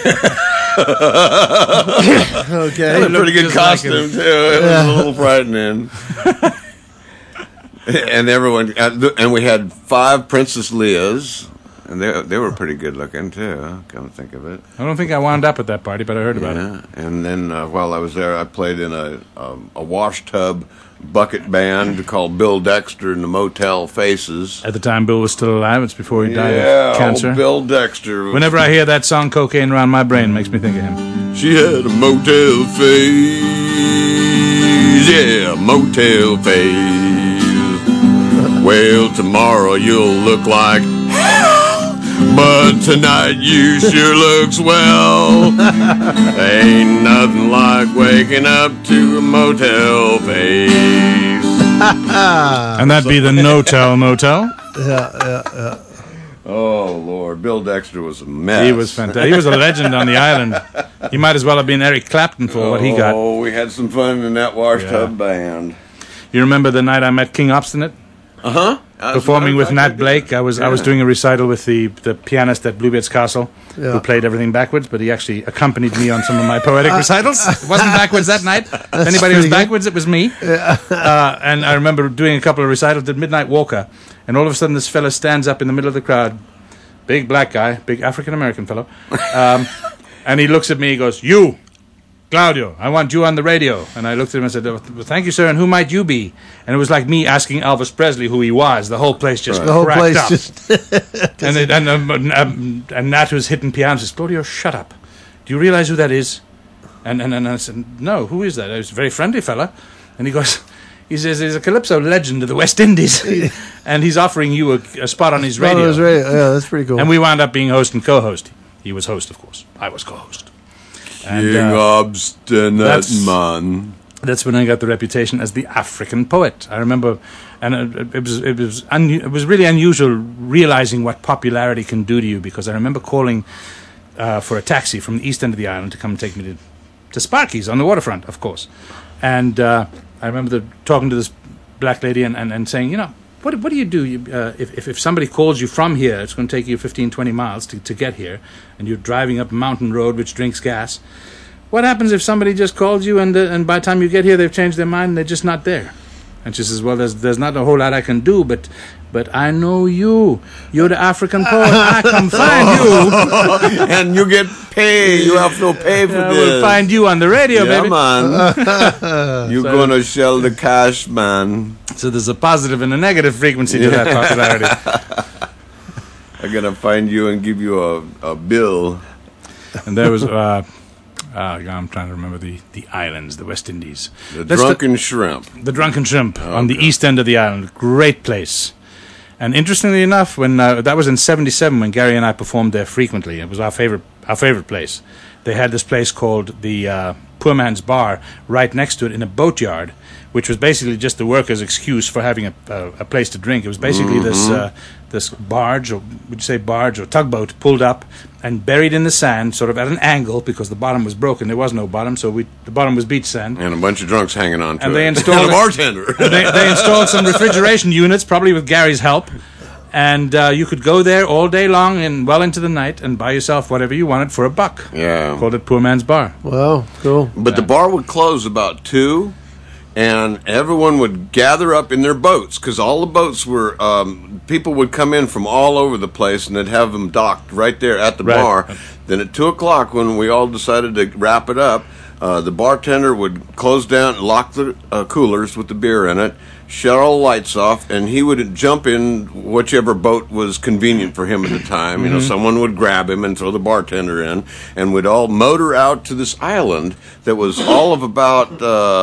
Okay. Had a pretty good just like costume too. It was a little frightening. And everyone, and we had 5 Princess Leias, and they were pretty good looking too. Come to think of it. I don't think I wound up at that party, but I heard about it. Yeah, and then while I was there, I played in a wash tub bucket band called Bill Dexter and the Motel Faces. At the time, Bill was still alive. It's before he died Yeah, of cancer. old Bill Dexter. Whenever I hear that song, "Cocaine Around My Brain," makes me think of him. She had a motel face, yeah, motel face. Well, tomorrow you'll look like hell, but tonight you sure looks well. Ain't nothing like waking up to a motel face. And that'd be the No-Tell Motel. Oh, Lord, Bill Dexter was a mess. He was fantastic. He was a legend on the island. He might as well have been Eric Clapton for what he got. Oh, we had some fun in that wash tub band. You remember the night I met King Obstinate? Performing with Nat Blake. I was doing a recital with the pianist at Bluebeard's Castle, who played everything backwards, but he actually accompanied me on some of my poetic recitals. It wasn't backwards that night. If anybody was backwards, it was me. And I remember doing a couple of recitals, did Midnight Walker, and all of a sudden this fella stands up in the middle of the crowd, big black guy, big African-American fellow, and he looks at me, he goes, "You, Claudio, I want you on the radio." And I looked at him and said, "Well, thank you, sir, and who might you be?" And it was like me asking Elvis Presley who he was. The whole place just cracked up. And Nat was hitting piano, says, "Claudio, shut up. Do you realize who that is?" And I said, "No, who is that?" He was a very friendly fella. And he says, "He's a Calypso legend of the West Indies." And he's offering you a spot on his radio. Yeah, that's pretty cool. And we wound up being host and co-host. He was host, of course. I was co-host. King Obstinate Man. That's when I got the reputation as the African poet. I remember, and it was really unusual realizing what popularity can do to you, because I remember calling for a taxi from the east end of the island to come and take me to Sparky's on the waterfront, of course. And I remember talking to this black lady and saying, you know, what do you do if somebody calls you from here? It's going to take you 15, 20 miles to get here, and you're driving up a mountain road which drinks gas. What happens if somebody just calls you and by the time you get here they've changed their mind and they're just not there? And she says, "Well, there's not a whole lot I can do, but I know you. You're the African poet. I come find you." And you get paid. You have to pay for I this. will find you on the radio, Yeah, baby. man. You're gonna sell the cash, man. So there's a positive and a negative frequency to that popularity. I'm gonna find you and give you a bill. And there was, I'm trying to remember the islands, the West Indies. The That's Drunken Shrimp. The Drunken Shrimp on the east end of the island. Great place. And interestingly enough, when that was in '77 when Gary and I performed there frequently. It was our favorite place. They had this place called the Poor Man's Bar right next to it in a boatyard, which was basically just the workers' excuse for having a place to drink. It was basically this barge, or would you say barge or tugboat, pulled up and buried in the sand, sort of at an angle, because the bottom was broken. There was no bottom, so the bottom was beach sand. And a bunch of drunks hanging on to And it. they installed and a bartender. They installed some refrigeration units, probably with Gary's help. And you could go there all day long and well into the night and buy yourself whatever you wanted for $1. Yeah. Called it Poor Man's Bar. Wow, cool. But the bar would close about 2, and everyone would gather up in their boats, because all the boats were, people would come in from all over the place, and they'd have them docked right there at the bar. Then at 2 o'clock, when we all decided to wrap it up, the bartender would close down and lock the coolers with the beer in it, shut all the lights off, and he would jump in whichever boat was convenient for him at the time. You know, someone would grab him and throw the bartender in, and we'd all motor out to this island that was all of about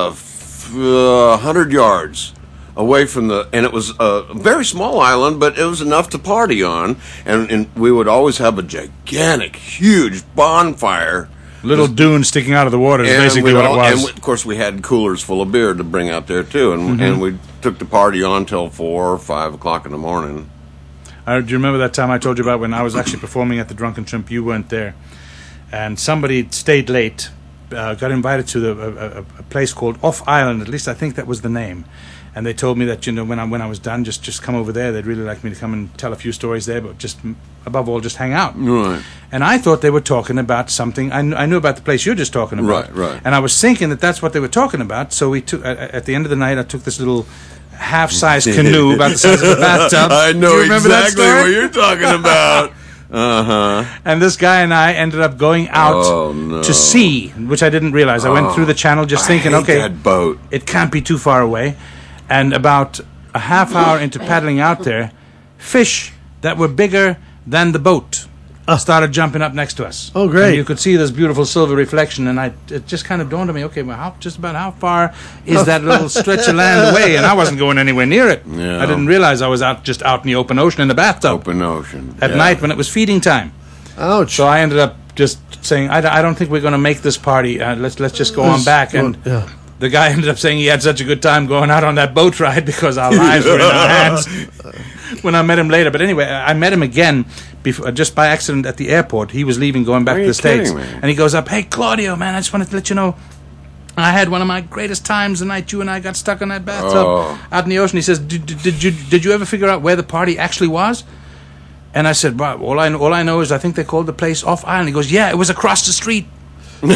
100 yards away from and it was a very small island, but it was enough to party on, and we would always have a gigantic, huge bonfire Little dune sticking out of the water is basically what it was. And of course, we had coolers full of beer to bring out there too, and we took the party on till 4 or 5 o'clock in the morning. Do you remember that time I told you about when I was actually performing at the Drunken Shrimp? You weren't there, and somebody stayed late. Got invited to a place called Off Island. At least I think that was the name. And they told me that, when I was done, just come over there. They'd really like me to come and tell a few stories there, but just above all, just hang out. Right. And I thought they were talking about something. I knew about the place you're just talking about. Right. And I was thinking that that's what they were talking about. So we took at the end of the night, I took this little half-sized canoe about the size of a bathtub. I know Do you remember exactly that story? what you're talking about. And this guy and I ended up going out to sea, which I didn't realize. I went through the channel just thinking, okay, that boat. It can't be too far away. And about a half hour into paddling out there, fish that were bigger than the boat started jumping up next to us. Oh, great. And you could see this beautiful silver reflection, and it just kind of dawned on me, okay, well, just about how far is that little stretch of land away? And I wasn't going anywhere near it. Yeah. I didn't realize I was just out in the open ocean in the bathtub. Open ocean. At night when it was feeding time. Ouch. So I ended up just saying, I don't think we're going to make this party. Let's just go on back. And the guy ended up saying he had such a good time going out on that boat ride because our lives were in our hands when I met him later. But anyway, I met him again just by accident at the airport. He was leaving, going back to the States. And he goes up, hey, Claudio, man, I just wanted to let you know, I had one of my greatest times the night you and I got stuck in that bathtub out in the ocean. He says, did you ever figure out where the party actually was? And I said, well, all I know is I think they called the place Off Island. He goes, yeah, it was across the street. It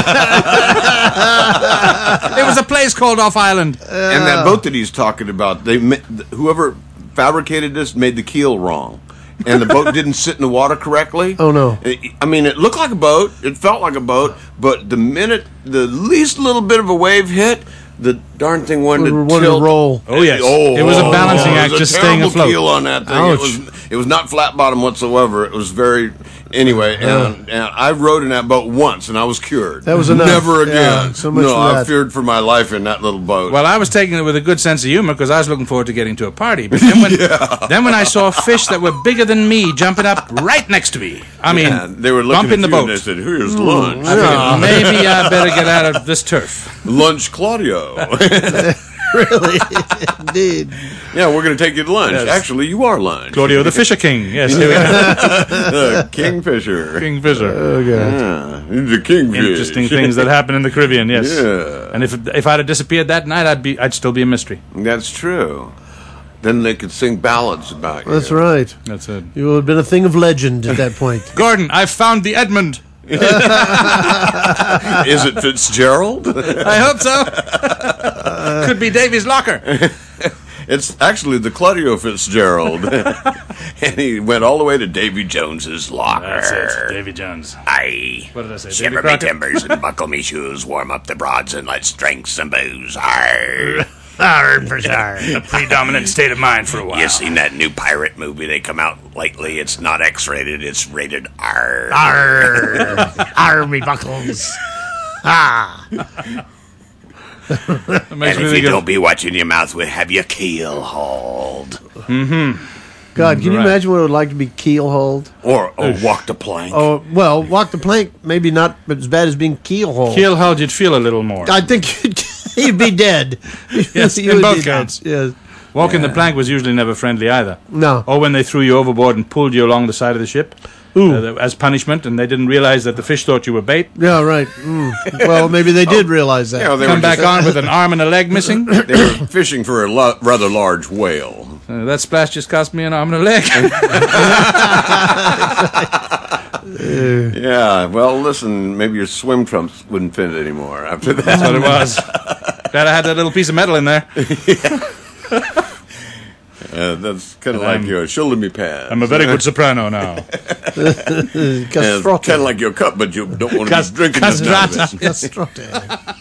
was a place called Off Island. And that boat that he's talking about, whoever fabricated this made the keel wrong. And the boat didn't sit in the water correctly. Oh, no. I mean, it looked like a boat. It felt like a boat. But the minute the least little bit of a wave hit, the darn thing wanted to roll. Oh, yes. It was a balancing act, just staying afloat. Keel on that thing. It was not flat bottom whatsoever. It was very... Anyway, and I rode in that boat once, and I was cured. That was enough. Never again. Yeah, so much for I that. feared for my life in that little boat. Well, I was taking it with a good sense of humor because I was looking forward to getting to a party. But then when I saw fish that were bigger than me jumping up right next to me, I mean, they were looking bumping at the you boat. and they said, here's lunch. I figured, maybe I better get out of this turf. Lunch Claudio. Really? Indeed. Yeah, we're going to take you to lunch. Yes. Actually, you are lunch. Claudio the Fisher King. Yes, here we are. Kingfisher. Kingfisher. Okay. Yeah, he's a kingfish. Interesting things that happen in the Caribbean, yes. Yeah. And if I'd have disappeared that night, I'd still be a mystery. That's true. Then they could sing ballads about you. That's right. That's it. You would have been a thing of legend at that point. Gordon, I've found the Edmund. Is it Fitzgerald? I hope so. Could be Davy's locker. It's actually the Claudio Fitzgerald. And he went all the way to Davy Jones's locker. That's it, Davy Jones. Aye. What did I say, Davy Shiver me Crockett? timbers and buckle me shoes, warm up the broads and let's drink some booze. Arr. For sure. A predominant state of mind for a while. You seen that new pirate movie they come out lately? It's not X-rated, it's rated R. Arr, arr, me buckles. Ah. And if you don't be watching your mouth, we'll have your keel hauled. Mm-hmm. God, can you imagine what it would like to be keel-hauled? Or walk the plank. Oh, well, walk the plank, maybe not as bad as being keel-hauled. Keel-hauled, you'd feel a little more. I think you'd be dead. Yes, You in would both be dead. counts. Yes. Walking the plank was usually never friendly either. No. Or when they threw you overboard and pulled you along the side of the ship as punishment, and they didn't realize that the fish thought you were bait. Yeah, right. Well, maybe they did realize that. Yeah, they Come were back on with an arm and a leg missing. They were fishing for a rather large whale. That splash just cost me an arm and a leg. Yeah, well, listen, maybe your swim trunks wouldn't fit anymore after that. That's what it was. Glad I had that little piece of metal in there. That's kind of like your shoulder me pad. I'm a very good soprano now. Castrati. Kind of like your cup, but you don't want to be drinking this out of it. Castrati.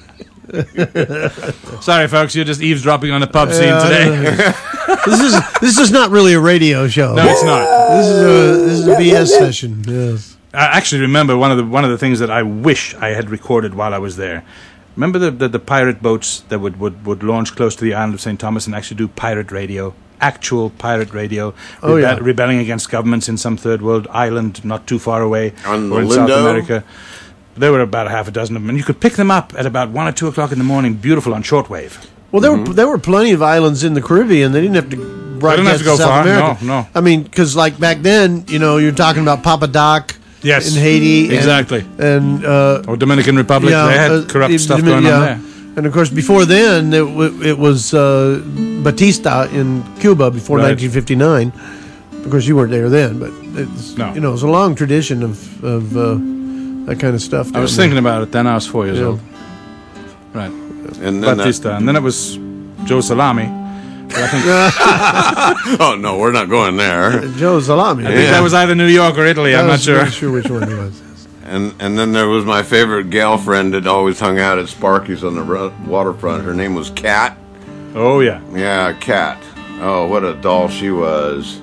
Sorry, folks, you're just eavesdropping on the pub scene today. This is not really a radio show. No, it's not. This is a BS session. Yes. I actually remember one of the things that I wish I had recorded while I was there. Remember the pirate boats that would launch close to the island of St. Thomas and actually do pirate radio, actual pirate radio, rebelling against governments in some third world island not too far away, On or in Lindo? South America. There were about a half a dozen of them, and you could pick them up at about 1 or 2 o'clock in the morning, beautiful on shortwave. Well, there were plenty of islands in the Caribbean. They didn't have to broadcast go to South far. America. No. I mean, because like back then, you're talking about Papa Doc Yes. in Haiti. Exactly. And Or Dominican Republic, they had corrupt stuff going on there. And of course, before then, it was Batista in Cuba before Right. 1959. Of course, you weren't there then, but it's it's a long tradition of that kind of stuff. I was thinking about it then. I was 4 years Yeah. old. Right. And then Batista. And then it was Joe Salami. But I think, oh no, we're not going there. Joe Salami. I think that was either New York or Italy. I'm not sure. I'm not sure which one it was. And then there was my favorite gal friend that always hung out at Sparky's on the waterfront. Her name was Kat. Oh, yeah. Yeah, Kat. Oh, what a doll she was.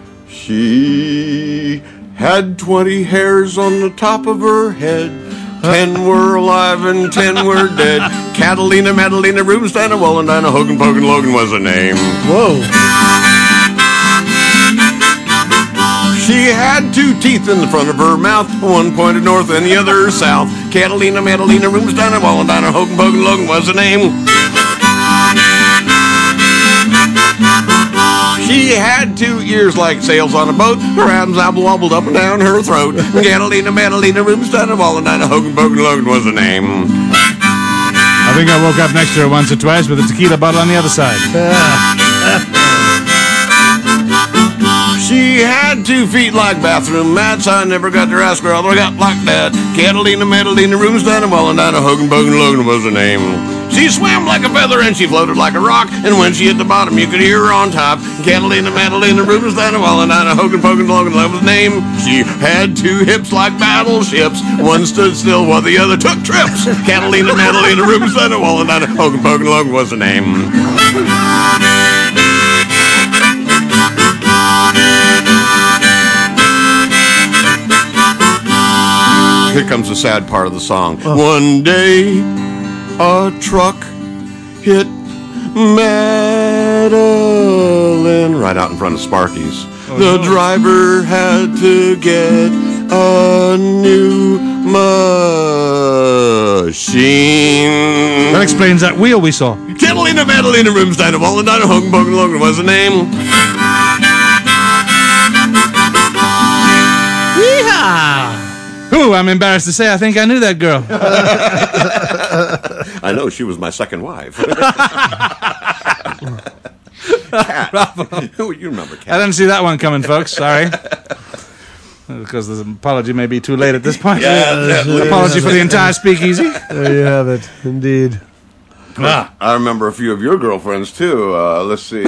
She had 20 hairs on the top of her head. 10 were alive and 10 were dead. Catalina, Madalena, Rubenstein, Wallendina, Hogan, Pogan, Logan was her name. Whoa. She had 2 teeth in the front of her mouth, one pointed north and the other south. Catalina, Madalena, Rubenstein, Wallendina, Hogan, Pogan, Logan was her name. She had 2 ears like sails on a boat. Her arms wobbled up and down her throat. Catalina, Madalena, Rubenstein, Wallendina, Hogan, Pogan, Logan was the name. I think I woke up next to her once or twice with a tequila bottle on the other side. She had 2 feet like bathroom mats. I never got to ask her, although I got like that. Catalina, Madalena, Rubenstein, Wallendina, Hogan, Pogan, Logan was her name. She swam like a feather and she floated like a rock. And when she hit the bottom, you could hear her on top. Catalina, Madalena, Rubenstein, Wallendina, Hogan, Pogan, Logan, that was the name. She had 2 hips like battleships. One stood still while the other took trips. Catalina, Madalena, Rubenstein, Wallendina, Hogan, Pogan, Logan was the name. Here comes the sad part of the song. One day, a truck hit Madeline right out in front of Sparky's. The driver had to get a new machine. That explains that wheel we saw. Catalina, Madalena, Rubenstein, Wallendina, Hogan, Pogan, Logan was the name. Yeehaw! Ooh, I'm embarrassed to say I think I knew that girl. I know, she was my second wife. Cat. Who you remember, Cat? I didn't see that one coming, folks. Sorry. Because the apology may be too late at this point. Apology for the entire speakeasy. There you have it, indeed. I remember a few of your girlfriends, too. Let's see.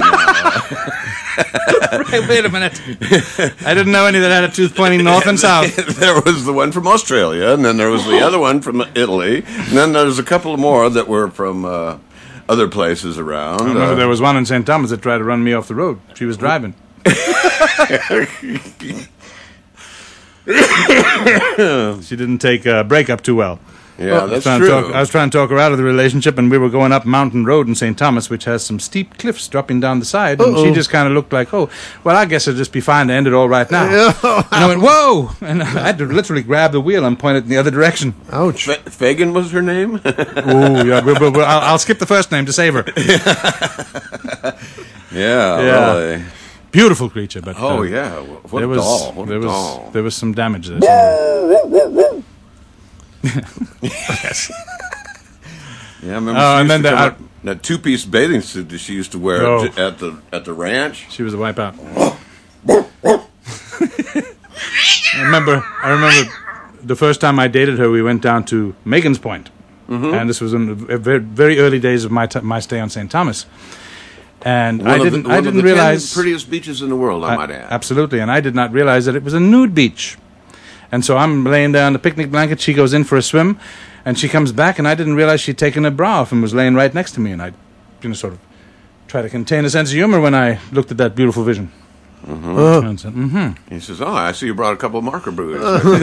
Wait a minute. I didn't know any that had a tooth pointing north and south. There was the one from Australia, and then there was the other one from Italy, and then there's a couple more that were from other places around. I remember there was one in St. Thomas that tried to run me off the road. She was driving. She didn't take a breakup too well. Yeah, that's true. I was trying to talk her out of the relationship, and we were going up Mountain Road in St. Thomas, which has some steep cliffs dropping down the side, and she just kind of looked like, oh, well, I guess it'll just be fine to end it all right now. And I went, whoa! And I had to literally grab the wheel and point it in the other direction. Ouch. Fagan was her name? Oh, yeah. I'll skip the first name to save her. Yeah, really. Beautiful creature, but... Oh, yeah. What a doll. What a doll. There was some damage there. Yes. Yeah, I remember and then that 2-piece bathing suit that she used to wear at the ranch. She was a wipeout. I remember the first time I dated her, we went down to Megan's Point. And this was in the very, very early days of my stay on St. Thomas. And I didn't realize 10 prettiest beaches in the world, I might add. Absolutely, and I did not realize that it was a nude beach. And so I'm laying down the picnic blanket. She goes in for a swim, and she comes back, and I didn't realize she'd taken her bra off and was laying right next to me. And I, sort of try to contain a sense of humor when I looked at that beautiful vision. And said, He says, "Oh, I see you brought a couple of marker buoys."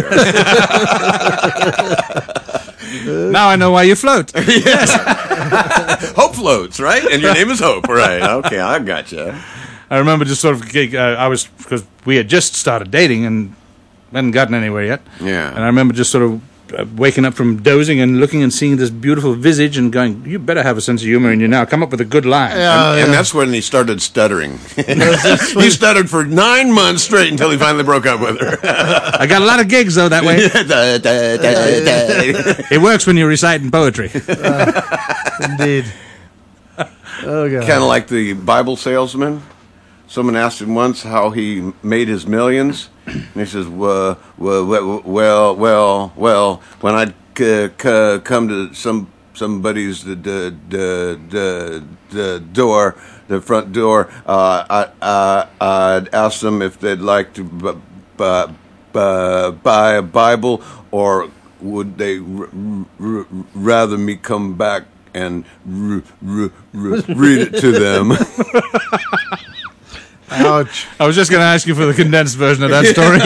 Now I know why you float. Yes. Hope floats, right? And your name is Hope, right? Okay, I gotcha. I remember just sort of, because we had just started dating and hadn't gotten anywhere yet. Yeah. And I remember just sort of waking up from dozing and looking and seeing this beautiful visage and going, you better have a sense of humor in you now. Come up with a good line. And that's when he started stuttering. He stuttered for 9 months straight until he finally broke up with her. I got a lot of gigs, though, that way. It works when you're reciting poetry. Indeed. Oh, God. Kind of like the Bible salesman. Someone asked him once how he made his millions, and he says, well, when I'd come to somebody's door, the front door, I'd ask them if they'd like to buy a Bible, or would they rather me come back and read it to them. Ouch. I was just going to ask you for the condensed version of that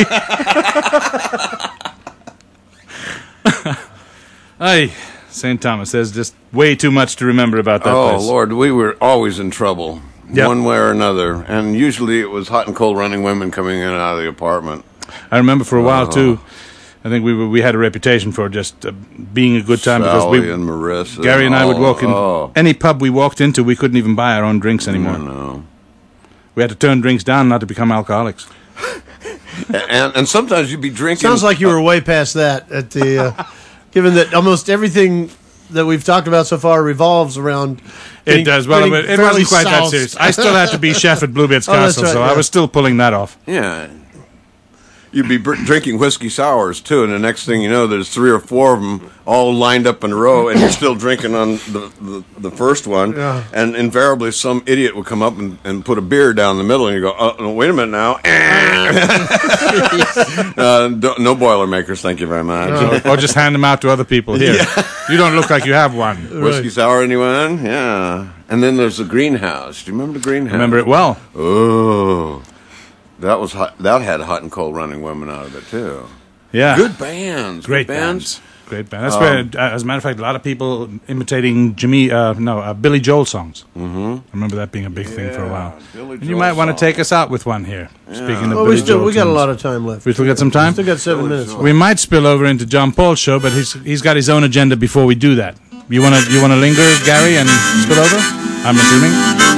story. Hey, St. Thomas, there's just way too much to remember about that place. Oh, Lord, we were always in trouble, Yep. one way or another. And usually it was hot and cold running women coming in and out of the apartment. I remember for a while, too, I think we had a reputation for just being a good time. Sally because and Marissa. Gary and I would walk in. Oh, Any pub we walked into, we couldn't even buy our own drinks anymore. no. We had to turn drinks down not to become alcoholics. And sometimes you'd be drinking. Sounds like you were way past that at the given that almost everything that we've talked about so far revolves around It does. Well, getting it fairly wasn't quite that soused. serious. I still had to be chef at Bluebeard's Oh, that's Castle, right, so yeah. I was still pulling that off. Yeah. You'd be drinking whiskey sours, too, and the next thing you know, there's 3 or 4 of them all lined up in a row, and you're still drinking on the first one. Yeah. And invariably, some idiot would come up and put a beer down the middle, and you go, oh, wait a minute now. No Boilermakers, thank you very much. Or just hand them out to other people. Here, you don't look like you have one. Whiskey sour, anyone? Yeah. And then there's the greenhouse. Do you remember the greenhouse? Remember it well. Oh. That was hot. That had hot and cold running women out of it, too. Yeah. Good bands. Great good bands. Great band. That's where, as a matter of fact, a lot of people imitating Billy Joel songs. Mm-hmm. I remember that being a big thing for a while. Billy And you Joel might want to songs. take us out with one here. Speaking of Well, Billy Joel we got a tunes. lot of time left. We still got some time? Still got 7 minutes. We might spill over into John Paul's show, but he's got his own agenda before we do that. You wanna linger, Gary, and spill over? I'm assuming.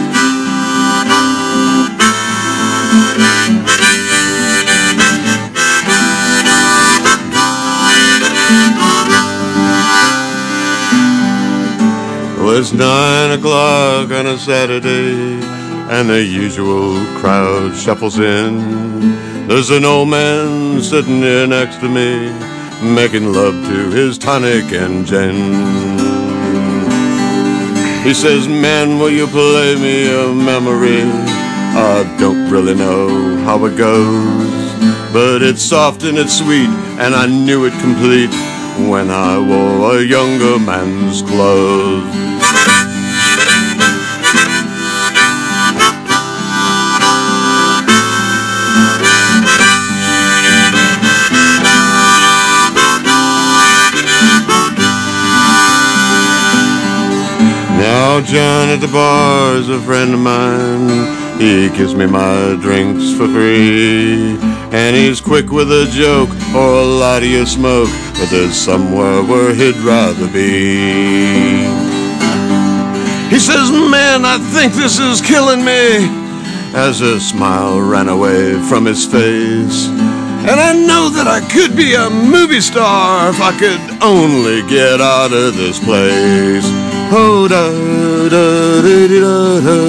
Well, it's 9 o'clock on a Saturday, and the usual crowd shuffles in. There's an old man sitting there next to me, making love to his tonic and gin. He says, man, will you play me a memory? I don't really know how it goes, but it's soft and it's sweet, and I knew it complete when I wore a younger man's clothes. Now John at the bar is a friend of mine. He gives me my drinks for free, and he's quick with a joke or a light of your smoke, but there's somewhere where he'd rather be. He says, man, I think this is killing me, as a smile ran away from his face. And I know that I could be a movie star if I could only get out of this place. Oh, da da da da da.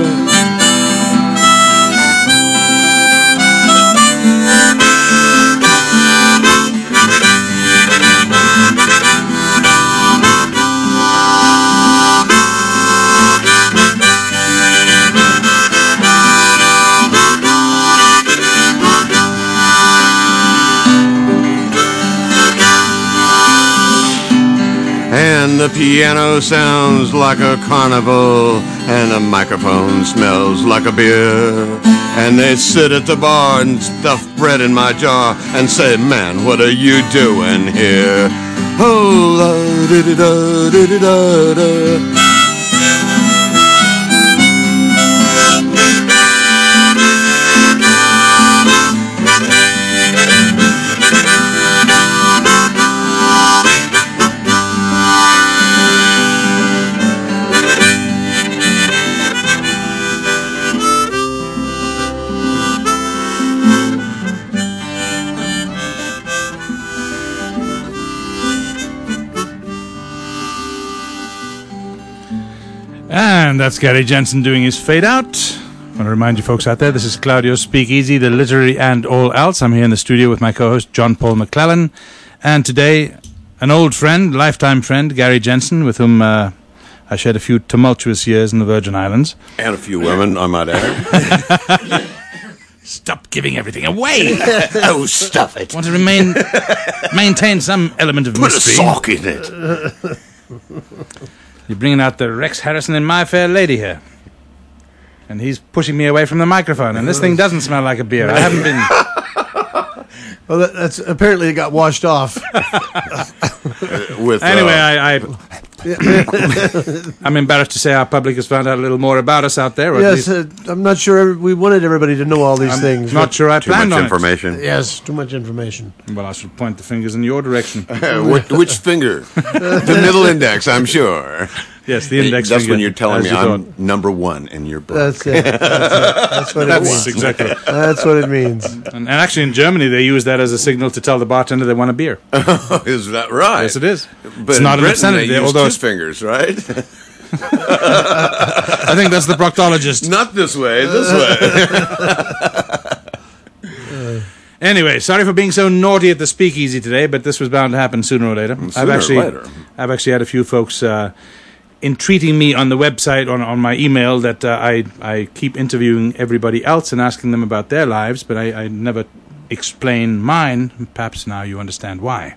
And the piano sounds like a carnival, and the microphone smells like a beer. And they sit at the bar and stuff bread in my jar and say, man, what are you doing here? Oh, la di di da di di da da. And that's Gary Jensen doing his fade out. I want to remind you folks out there, this is Claudio's Speakeasy, the literary and all else. I'm here in the studio with my co-host, John Paul McClellan. And today, an old friend, lifetime friend, Gary Jensen, with whom I shared a few tumultuous years in the Virgin Islands. And a few women, I might add. Stop giving everything away. Oh, stuff it. Want to maintain some element of Put a mystery. sock in it. You're bringing out the Rex Harrison and My Fair Lady here. And he's pushing me away from the microphone. And this thing doesn't smell like a beer. I haven't been... Well, that's apparently it got washed off. Anyway, I'm embarrassed to say our public has found out a little more about us out there. Or Yes, I'm not sure we wanted everybody to know all these things. Not sure I Too planned much on information. Yes, too much information. it. Well, I should point the fingers in your direction. Which finger? The middle index, I'm sure. Yes, the index That's finger. when you're telling as me you I'm thought. number one in your book. That's it. That's what it That's means. exactly it. That's what it means. And actually, in Germany, they use that as a signal to tell the bartender they want a beer. Is that right? Yes, it is. But It's in not an Britain, obscenity, they use although two fingers, right? I think that's the proctologist. Not this way, this way. Anyway, sorry for being so naughty at the speakeasy today, but this was bound to happen sooner or later. Sooner or later. I've actually had a few folks entreating me on the website, on my email, that I keep interviewing everybody else and asking them about their lives, but I never explain mine. Perhaps now you understand why.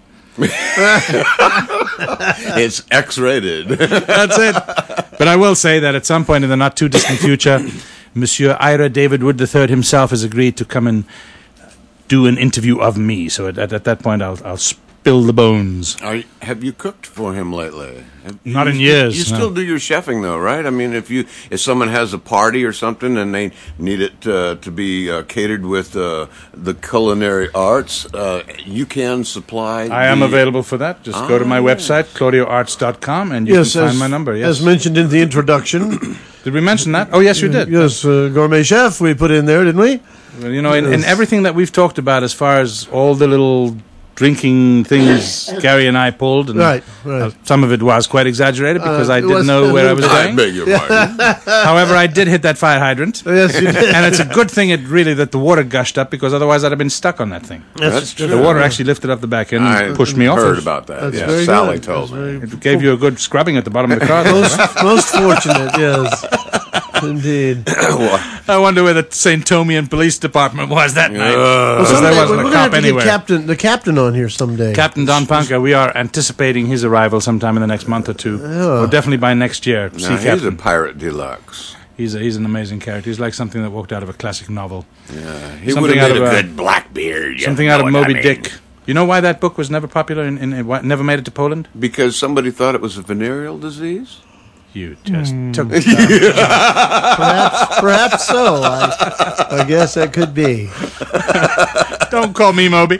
It's X-rated. That's it. But I will say that at some point in the not-too-distant future, Monsieur Ira David Wood III himself has agreed to come and do an interview of me. So at that point, I'll spill the bones. Have you cooked for him lately? Not in years, You no. still do your chefing, though, right? I mean, if someone has a party or something and they need it to be catered with the culinary arts, you can supply. I am available for that. Just go to my website, claudioarts.com, and you can find my number. Yes. As mentioned in the introduction. Did we mention that? Oh, yes, you did. Yes, Gourmet Chef we put in there, didn't we? Well, you know, in everything that we've talked about as far as all the little drinking things Gary and I pulled, and Right. some of it was quite exaggerated because I didn't know where I was I going. beg your pardon. However, I did hit that fire hydrant. Yes, you did. And it's a good thing that the water gushed up, because otherwise I'd have been stuck on that thing. That's true. The water actually lifted up the back end and I pushed me off. heard about that. That's Yeah, very Sally good. told That's me. very It gave you a good scrubbing at the bottom of the car. most fortunate, yes. Indeed. I wonder where the St. Tomian Police Department was that night. Because Someday there wasn't we're a gonna cop have to anywhere. get the captain on here someday. Captain Don Panka, we are anticipating his arrival sometime in the next month or two. Or definitely by next year. Now, Sea he's a Captain. pirate deluxe. He's an amazing character. He's like something that walked out of a classic novel. Yeah, he Something would have out made of a a- good. Good Blackbeard. Something out of Moby Dick. You know why that book was never popular and never made it to Poland? Because somebody thought it was a venereal disease. You just took Perhaps so. I guess that could be. Don't call me Moby.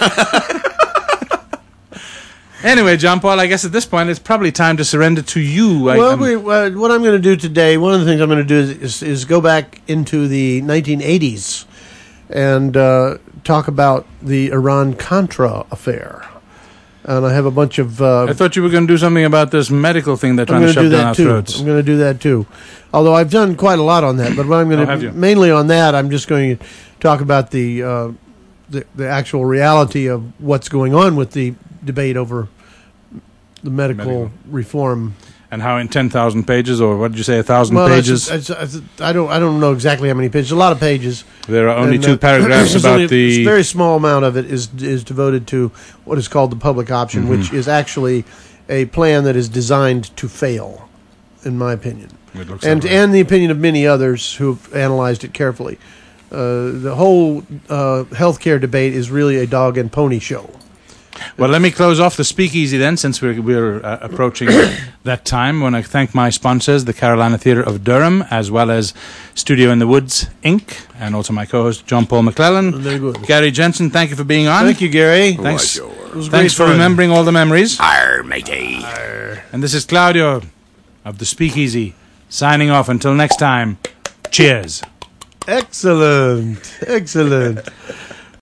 Anyway, John Paul, I guess at this point it's probably time to surrender to you. What I'm going to do today, one of the things I'm going to do is go back into the 1980s and talk about the Iran-Contra affair. And I have a bunch of... I thought you were going to do something about this medical thing they're I'm trying to going to do shove down that our too. throats. I'm going to do that too. Although I've done quite a lot on that, but what I'm going have to you? mainly on that, I'm just going to talk about the actual reality of what's going on with the debate over the medical reform. And how in 10,000 pages, or what did you say, 1,000 Well, pages? I don't know exactly how many pages. A lot of pages. There are only And, two paragraphs there's about only the... a very small amount of it is devoted to what is called the public option, which is actually a plan that is designed to fail, in my opinion, It looks that way. and the opinion of many others who've analyzed it carefully. The whole healthcare debate is really a dog and pony show. Well, let me close off the speakeasy then, since we're approaching that time. I want to thank my sponsors, the Carolina Theatre of Durham, as well as Studio in the Woods, Inc., and also my co-host, John Paul McClellan. Very good. Gary Jensen, thank you for being on. Thank you, Gary. Thanks, Why, sure. It was thanks great for fun. remembering all the memories. Arr, matey. And this is Claudio of the Speakeasy, signing off until next time. Cheers. Excellent.